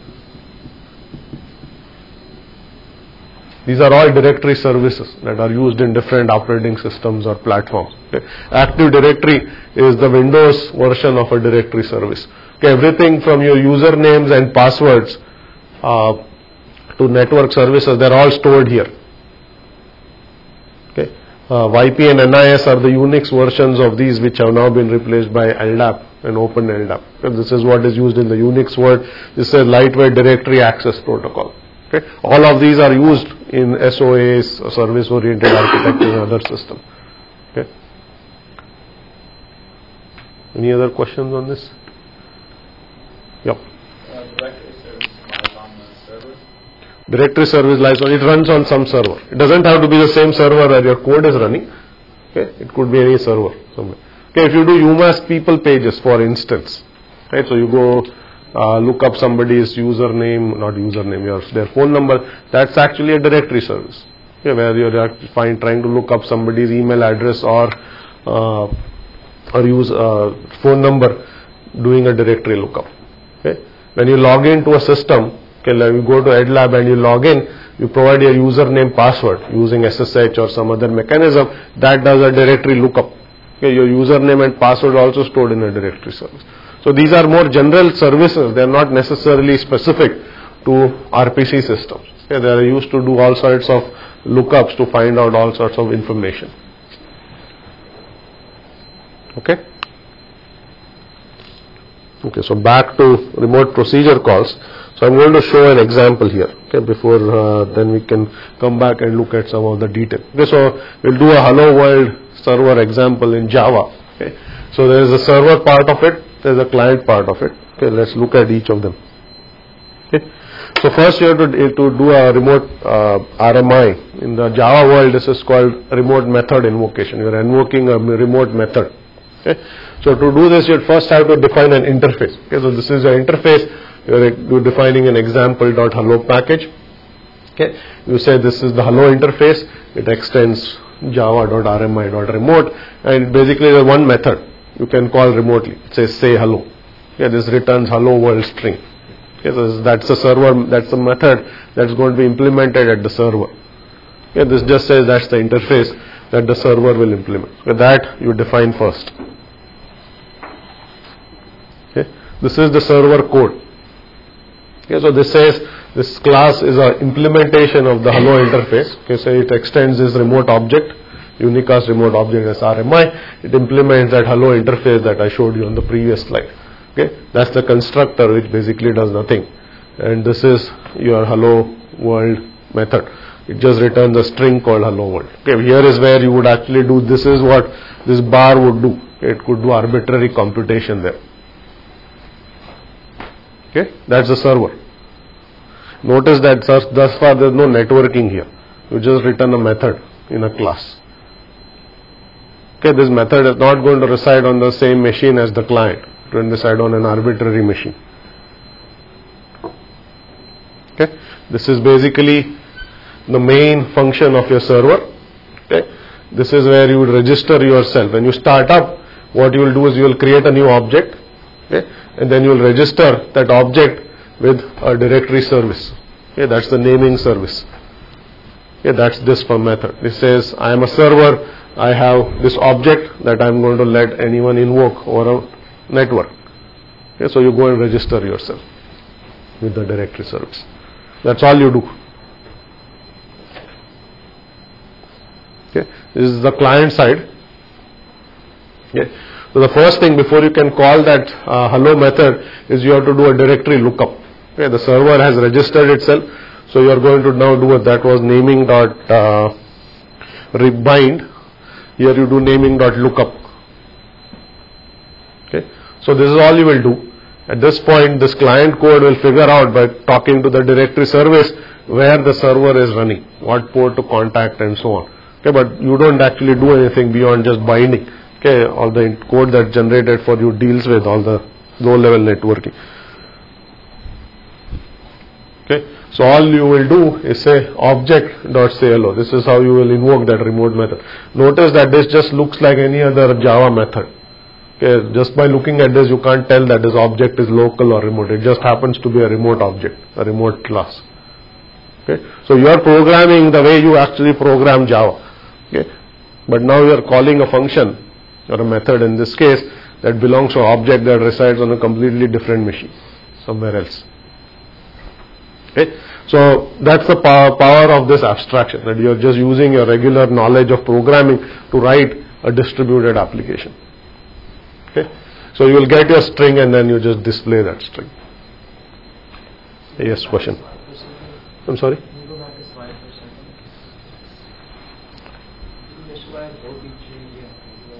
These are all directory services that are used in different operating systems or platforms. Okay. Active Directory is the Windows version of a directory service. Okay. Everything from your usernames and passwords uh, to network services, they're all stored here. Okay. Uh, Y P and N I S are the Unix versions of these, which have now been replaced by L D A P and Open L D A P. Okay. This is what is used in the Unix world. This is a lightweight directory access protocol. Okay. All of these are used in S O As, service-oriented architecture and other systems. Okay. Any other questions on this? Yep. Uh, directory service lies on the server. Directory service lies on, it runs on some server. It doesn't have to be the same server where your code is running. Okay. It could be any server somewhere. Okay. If you do UMass people pages, for instance, right, so you go Uh, look up somebody's username, not username, your their phone number. That's actually a directory service. Okay, where you're actually find, trying to look up somebody's email address or uh, or use uh, phone number, doing a directory lookup. Okay, when you log into a system, okay, like you go to EdLab and you log in, you provide your username password using S S H or some other mechanism that does a directory lookup. Okay, your username and password are also stored in a directory service. So these are more general services. They are not necessarily specific to R P C systems. Okay, they are used to do all sorts of lookups to find out all sorts of information. Okay. Okay. So back to remote procedure calls. So I'm going to show an example here. Okay. Before uh, then we can come back and look at some of the detail. Okay. So we'll do a Hello World server example in Java. Okay. So there is a server part of it. There is a client part of it. Okay, let's look at each of them. Okay, so first you have to, to do a remote uh, R M I. In the Java world, this is called remote method invocation. You are invoking a remote method. Okay, so to do this, you first have to define an interface. Okay, so this is your interface. You are you're defining an example.hello package. Okay, you say this is the hello interface. It extends java.rmi.remote, and basically the one method you can call remotely. It says say hello. Okay, this returns hello world string. Okay, so that's a server, that's a method that's going to be implemented at the server. Okay, this just says that's the interface that the server will implement. With that you define first. Okay, this is the server code. Okay, so this says this class is an implementation of the hello interface. Okay, so it extends this remote object. Unicast remote object as R M I, it implements that hello interface that I showed you on the previous slide. Okay, that's the constructor which basically does nothing, and this is your hello world method. It just returns a string called hello world. Okay, here is where you would actually do, this is what this bar would do. It could do arbitrary computation there. Okay, that's the server. Notice that thus, thus far there is no networking here. You just return a method in a class. Okay, this method is not going to reside on the same machine as the client. It will reside on an arbitrary machine. Okay, this is basically the main function of your server. Okay, this is where you would register yourself. When you start up, what you will do is you will create a new object. Okay, and then you will register that object with a directory service. Okay, that's the naming service. Okay, that's this for method. This says I am a server. I have this object that I am going to let anyone invoke over a network. Okay, so you go and register yourself with the directory service. That's all you do. Okay, this is the client side. Okay, so the first thing before you can call that uh, hello method is you have to do a directory lookup. Okay, the server has registered itself, so you are going to now do a, that was naming dot uh, bind. Here you do naming dot lookup. So this is all you will do. At this point, this client code will figure out by talking to the directory service where the server is running, what port to contact and so on. Okay, but you don't actually do anything beyond just binding. Okay, all the code that generated for you deals with all the low level networking. Okay, so all you will do is say object.clo. This is how you will invoke that remote method. Notice that this just looks like any other Java method. Okay, just by looking at this, you can't tell that this object is local or remote. It just happens to be a remote object, a remote class. Okay, so you are programming the way you actually program Java. Okay, but now you are calling a function or a method in this case that belongs to an object that resides on a completely different machine somewhere else. Okay, so that's the power, power of this abstraction, that you are just using your regular knowledge of programming to write a distributed application. Okay, so you will get your string and then you just display that string. Yes, question. I'm sorry. Can you go back a slide for a second? Initialize O B J, yeah.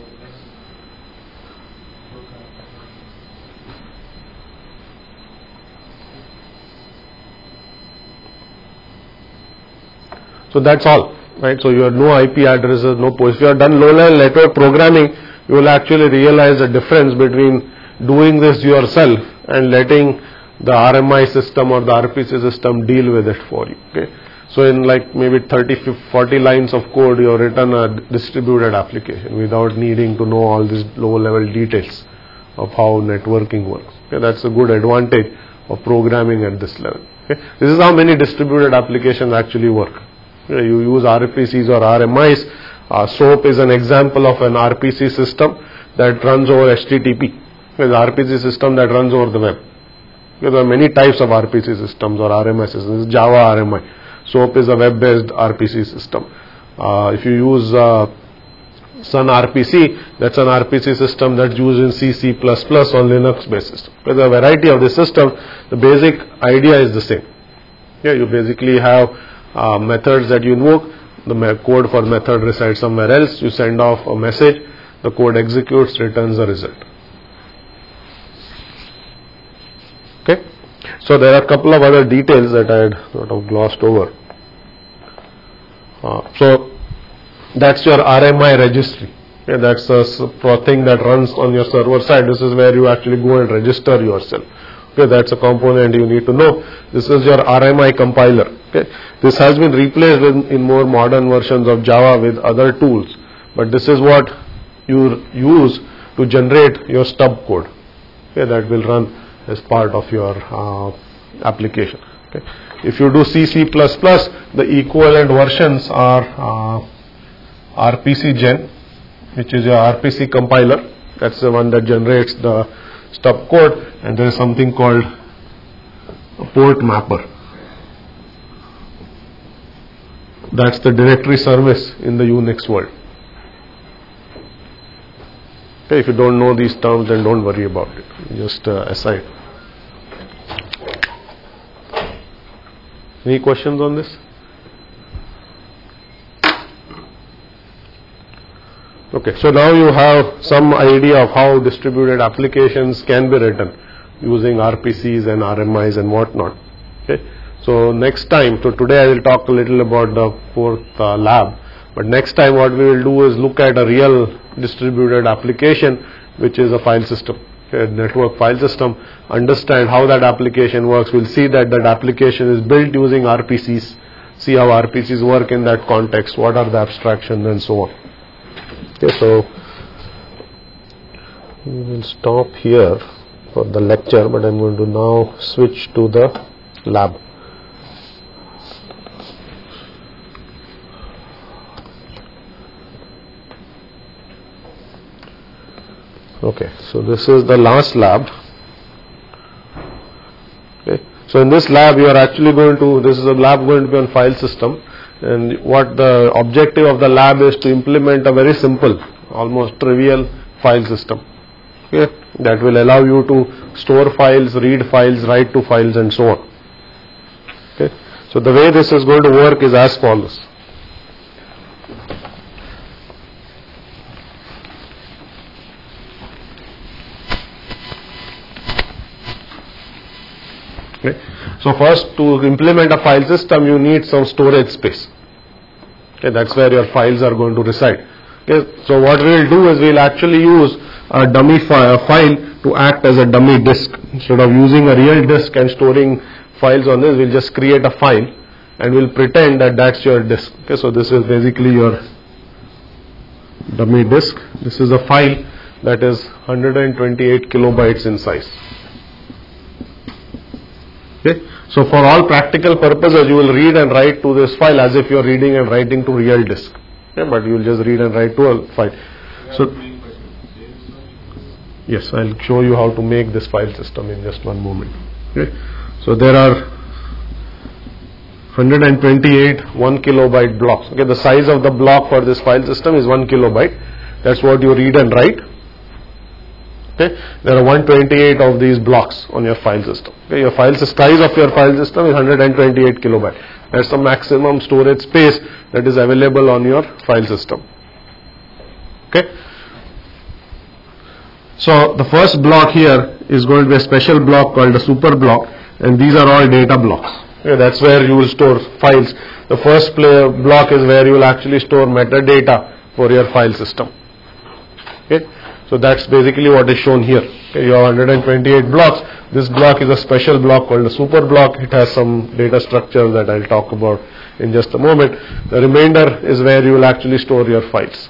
So that's all, right? So you have no I P addresses, no post. If you have done low-level network programming, you will actually realize the difference between doing this yourself and letting the R M I system or the R P C system deal with it for you. Okay, so in like maybe thirty, forty lines of code, you have written a distributed application without needing to know all these low-level details of how networking works. Okay, that's a good advantage of programming at this level. Okay, this is how many distributed applications actually work. Okay, you use R P Cs or R M Is. Uh, SOAP is an example of an R P C system that runs over H T T P. It's an R P C system that runs over the web. There are many types of R P C systems or R M I systems. This is Java R M I. SOAP is a web-based R P C system. Uh, if you use uh, Sun R P C, that's an R P C system that's used in C, C plus plus on Linux-based system. There's a variety of the system. The basic idea is the same. Yeah, you basically have uh, methods that you invoke. The me code for method resides somewhere else. You send off a message. The code executes, returns the result. Okay, so there are a couple of other details that I had sort of glossed over. Uh, so that's your R M I registry. Okay, that's a thing that runs on your server side. This is where you actually go and register yourself. Okay, that's a component you need to know. This is your R M I compiler. Okay, this has been replaced in, in more modern versions of Java with other tools, but this is what you use to generate your stub code. Okay, that will run as part of your uh, application. Okay. If you do C, C plus plus, the equivalent versions are uh, R P C Gen, which is your R P C compiler. That's the one that generates the stub code, and there is something called a port mapper. That's the directory service in the Unix world. Okay, if you don't know these terms, then don't worry about it. Just uh, aside. Any questions on this? Okay, so now you have some idea of how distributed applications can be written using R P Cs and R M Is and whatnot. Okay, so next time, so today I will talk a little about the fourth uh, lab, but next time what we will do is look at a real distributed application, which is a file system, a network file system, understand how that application works. We'll see that that application is built using R P Cs, see how R P Cs work in that context, what are the abstractions and so on. Okay, so we will stop here for the lecture, but I'm going to now switch to the lab. Okay, so this is the last lab. Okay, so in this lab you are actually going to, this is a lab going to be on file system, and what the objective of the lab is to implement a very simple, almost trivial file system. Okay, that will allow you to store files, read files, write to files and so on. Okay, so the way this is going to work is as follows. Okay. So first, to implement a file system, you need some storage space. Okay, that's where your files are going to reside. Okay. So what we will do is we will actually use a dummy fi a file to act as a dummy disk. Instead of using a real disk and storing files on this, we'll just create a file and we'll pretend that that's your disk. Okay, so this is basically your dummy disk. This is a file that is one hundred twenty-eight kilobytes in size. Okay, so for all practical purposes, you will read and write to this file as if you are reading and writing to real disk. Okay, but you will just read and write to a file. So yes, I'll show you how to make this file system in just one moment. Okay, so there are one hundred twenty-eight one kilobyte blocks. Okay, the size of the block for this file system is one kilobyte. That's what you read and write. Okay, there are one hundred twenty-eight of these blocks on your file system. Okay, your file size of your file system is one hundred twenty-eight kilobyte. That's the maximum storage space that is available on your file system. Okay. So the first block here is going to be a special block called a super block, and these are all data blocks. Okay, that's where you will store files. The first player block is where you will actually store metadata for your file system. Okay. So that's basically what is shown here. Okay, you have one hundred twenty-eight blocks. This block is a special block called a super block. It has some data structure that I'll talk about in just a moment. The remainder is where you will actually store your files.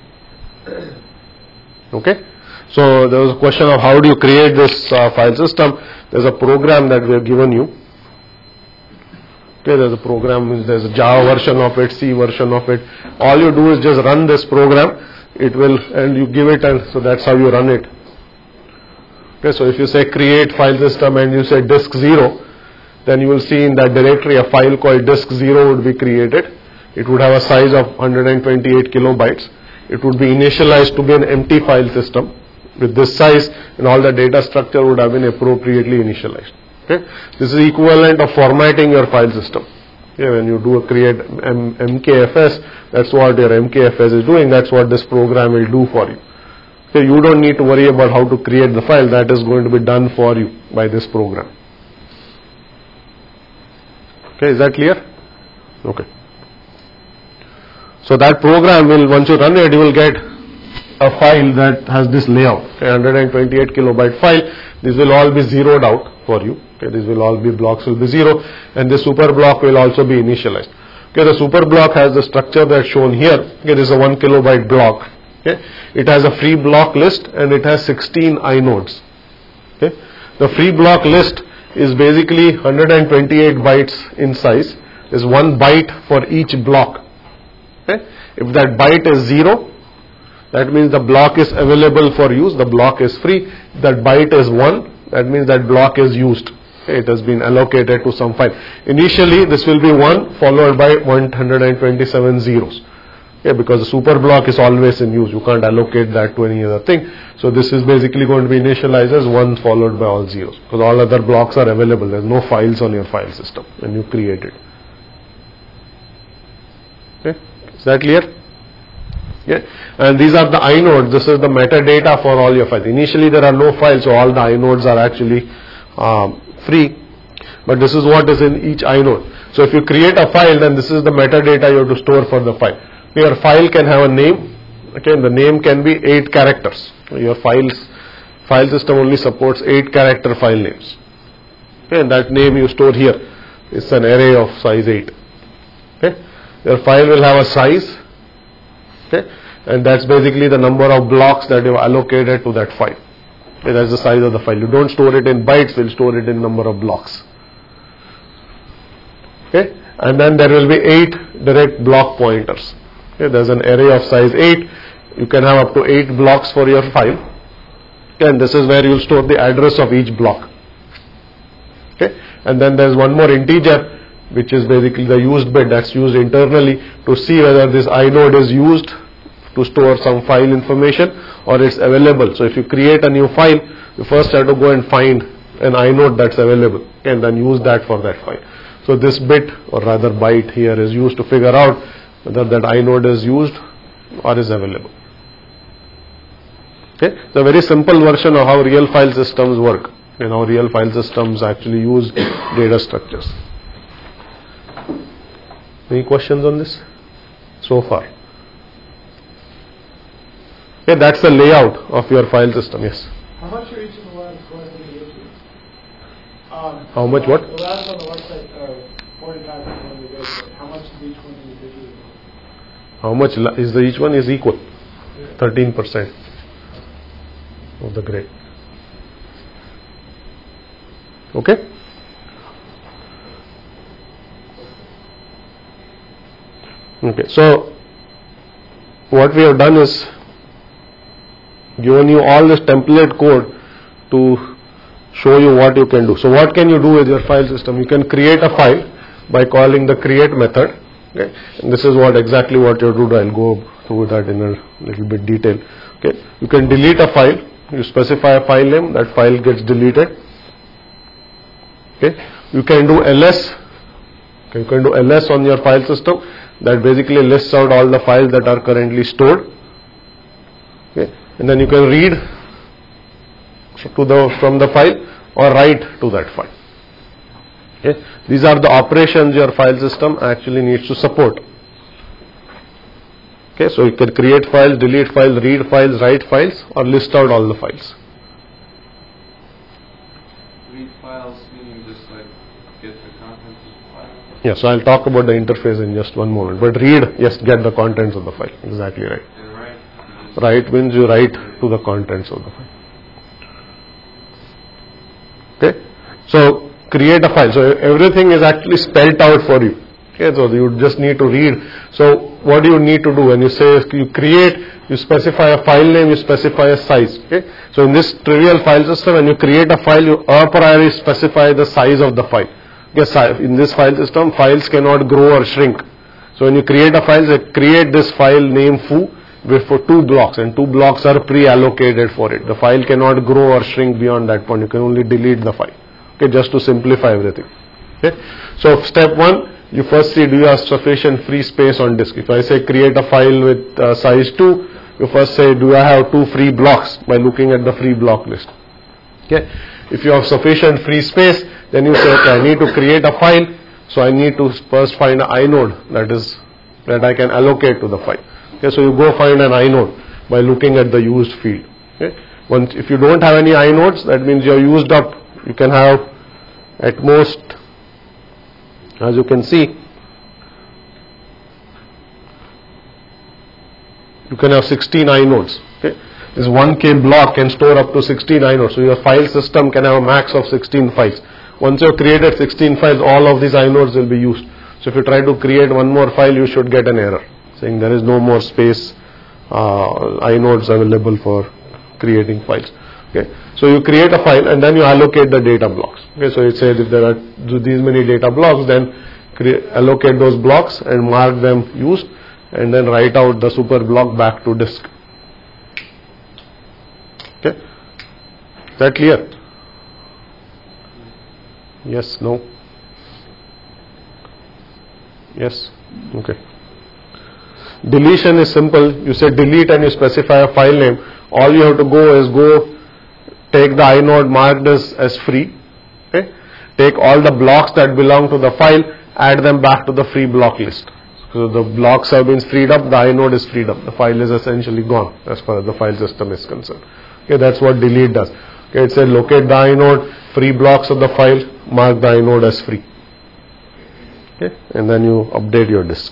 Okay. So there was a question of how do you create this uh, file system. There's a program that we have given you. Okay, there's a program, there's a Java version of it, C version of it. All you do is just run this program. It will, and you give it, and so that's how you run it. Okay, so if you say create file system and you say disk zero, then you will see in that directory a file called disk zero would be created. It would have a size of one hundred twenty-eight kilobytes. It would be initialized to be an empty file system with this size, and all the data structure would have been appropriately initialized. Okay, this is equivalent of formatting your file system. Yeah, when you do a create M MKFS, that's what your M K F S is doing. That's what this program will do for you. So you don't need to worry about how to create the file. That is going to be done for you by this program. Okay, is that clear? Okay. So that program will, once you run it, you will get a file that has this layout. Okay, one hundred twenty-eight kilobyte file. This will all be zeroed out for you. Okay, these will all be blocks will be zero, and the super block will also be initialized. Okay, the super block has the structure that's shown here. Okay, this is a one kilobyte block. Okay, it has a free block list and it has sixteen inodes. Okay, the free block list is basically one hundred twenty-eight bytes in size. There's one byte for each block. Okay, if that byte is zero, that means the block is available for use. The block is free. If that byte is one, that means that block is used. It has been allocated to some file. Initially, this will be one followed by one hundred twenty-seven zeros. Okay, because the super block is always in use. You can't allocate that to any other thing. So this is basically going to be initialized as one followed by all zeros, because all other blocks are available. There's no files on your file system when you create it. Okay, is that clear? Yeah. And these are the inodes. This is the metadata for all your files. Initially there are no files, so all the inodes are actually um, free, but this is what is in each inode. So if you create a file, then this is the metadata you have to store for the file. Your file can have a name. Okay, and the name can be eight characters. Your files file system only supports eight character file names. Okay, and that name you store here is an array of size eight. Okay, your file will have a size. Okay, and that's basically the number of blocks that you have allocated to that file. Okay, that's the size of the file. You don't store it in bytes, you'll store it in number of blocks. Okay, and then there will be eight direct block pointers. Okay, there's an array of size eight. You can have up to eight blocks for your file. Okay, and this is where you'll store the address of each block. Okay, and then there's one more integer, which is basically the used bit that's used internally to see whether this inode is used to store some file information or it's available. So if you create a new file, you first have to go and find an inode that's available, okay, and then use that for that file. So this bit, or rather byte here, is used to figure out whether that inode is used or is available. Okay, it's a very simple version of how real file systems work. You know, real file systems actually use data structures. Any questions on this so far? Yeah, that's the layout of your file system. Yes. How much are each of the labs going to be issued? Um, How much what? The labs on the website are forty-five percent individually. How much is each one individually? How much la- is the each one is equal? thirteen percent of the grade. Okay? Okay, so what we have done is given you all this template code to show you what you can do. So what can you do with your file system? You can create a file by calling the create method. Okay, and this is what exactly what you do. I'll go through that in a little bit detail. Okay, you can delete a file. You specify a file name. That file gets deleted. Okay, you can do L S. Okay, you can do L S on your file system. That basically lists out all the files that are currently stored. Okay, and then you can read to the from the file or write to that file. Okay, these are the operations your file system actually needs to support. Okay, so you can create files, delete files, read files, write files, or list out all the files. Read files meaning just like get the contents of the file. Yeah, so I'll talk about the interface in just one moment. But read, yes, get the contents of the file. Exactly right. And write. Write means you write to the contents of the file. Okay, so create a file. So everything is actually spelled out for you. Okay, so you just need to read. So what do you need to do when you say you create? You specify a file name. You specify a size. Okay, so in this trivial file system, when you create a file, you a priori specify the size of the file. Yes, in this file system, files cannot grow or shrink. So when you create a file, say create this file name foo with for two blocks, and two blocks are pre-allocated for it. The file cannot grow or shrink beyond that point. You can only delete the file. Okay, just to simplify everything. Okay, so step one, you first see do you have sufficient free space on disk. If I say create a file with uh, size two, you first say do I have two free blocks by looking at the free block list. Okay, if you have sufficient free space, then you say okay, I need to create a file, so I need to first find an inode that is that I can allocate to the file. Okay, so you go find an inode by looking at the used field. Okay, once if you don't have any inodes, that means you have used up. You can have at most, as you can see, you can have sixteen inodes. Okay, this one K block can store up to sixteen inodes. So your file system can have a max of sixteen files. Once you have created sixteen files, all of these inodes will be used. So if you try to create one more file, you should get an error saying there is no more space, uh, inodes available for creating files. Okay, so you create a file and then you allocate the data blocks. Okay, so it says if there are these many data blocks, then create, allocate those blocks and mark them used, and then write out the super block back to disk. Okay, is that clear? Yes, no? Yes, okay. Deletion is simple. You say delete and you specify a file name. All you have to go is go take the inode marked as, as free. Okay, take all the blocks that belong to the file, add them back to the free block list. So the blocks have been freed up, the inode is freed up. The file is essentially gone as far as the file system is concerned. Okay, that's what delete does. Okay, it says locate the inode, free blocks of the file, mark the inode as free. Okay, and then you update your disk.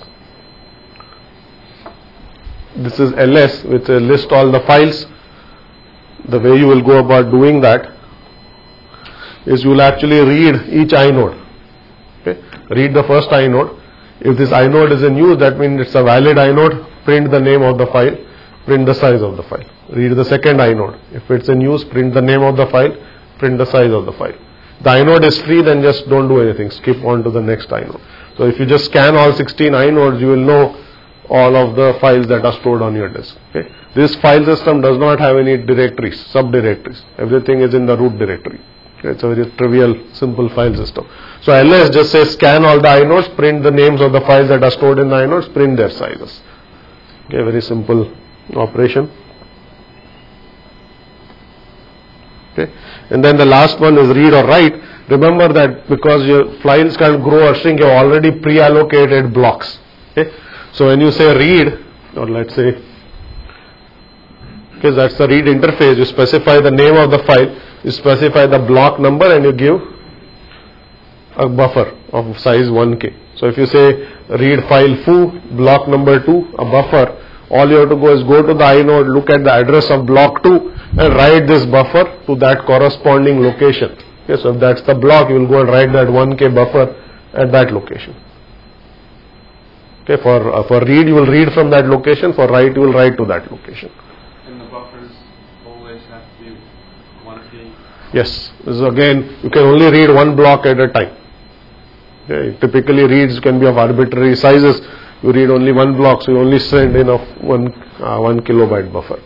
This is L S, which will list all the files. The way you will go about doing that is you will actually read each inode. Okay, read the first inode. If this inode is in use, that means it's a valid inode. Print the name of the file, print the size of the file. Read the second inode. If it's in use, print the name of the file, print the size of the file. The inode is free, then just don't do anything. Skip on to the next inode. So if you just scan all sixteen inodes, you will know all of the files that are stored on your disk. Okay, this file system does not have any directories, subdirectories. Everything is in the root directory. Okay, it's a very trivial, simple file system. So L S just says scan all the inodes, print the names of the files that are stored in the inodes, print their sizes. Okay, very simple operation. Okay, and then the last one is read or write. Remember that because your files can grow or shrink, you have already pre-allocated blocks. Okay, so when you say read, or let's say, okay, that's the read interface. You specify the name of the file, you specify the block number, and you give a buffer of size one K. So if you say read file foo, block number two, a buffer, all you have to go is go to the inode, look at the address of block two, and write this buffer to that corresponding location. Okay, so if that's the block, you will go and write that one K buffer at that location. Okay, for uh, for read you will read from that location, for write you will write to that location. And the buffers always have to be one K? Yes, this is again, you can only read one block at a time. Okay, typically reads can be of arbitrary sizes. You read only one block, so you only send in of one uh, one kilobyte buffer.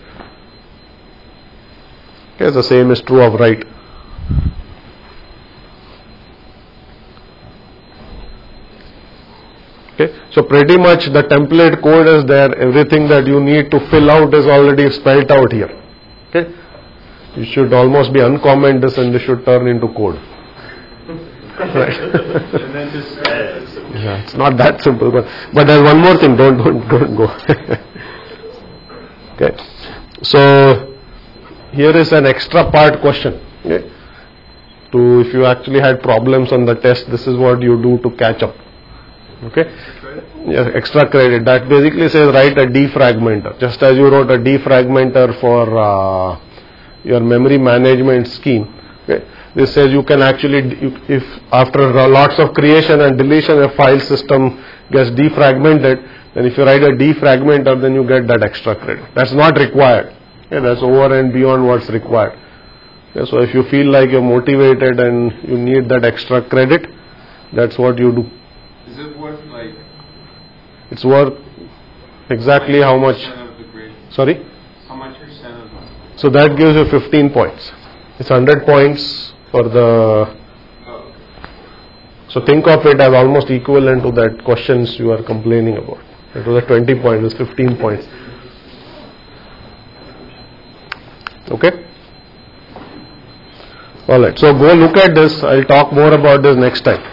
Okay, the same is true of write. Okay, so pretty much the template code is there. Everything that you need to fill out is already spelled out here. Okay, you should almost be uncomment this, and this should turn into code. Right. And then just Yeah, it's not that simple, but but there's one more thing. Don't don't don't go. Okay, so here is an extra part question. Okay, to if you actually had problems on the test, this is what you do to catch up. Okay, yeah, extra credit. That basically says write a defragmenter, just as you wrote a defragmenter for uh, your memory management scheme. Okay. This says you can actually, if after lots of creation and deletion, a file system gets defragmented, then if you write a defragmenter, then you get that extra credit. That's not required. Okay, that's over and beyond what's required. Okay, so if you feel like you're motivated and you need that extra credit, that's what you do. Is it worth like? It's worth exactly how much. Of the grade? Sorry? How much percent of it? So that gives you fifteen points. It's one hundred points for the. Oh. So think of it as almost equivalent to that questions you are complaining about. It was a twenty points, it's fifteen points. Okay? Alright, so go look at this. I'll talk more about this next time.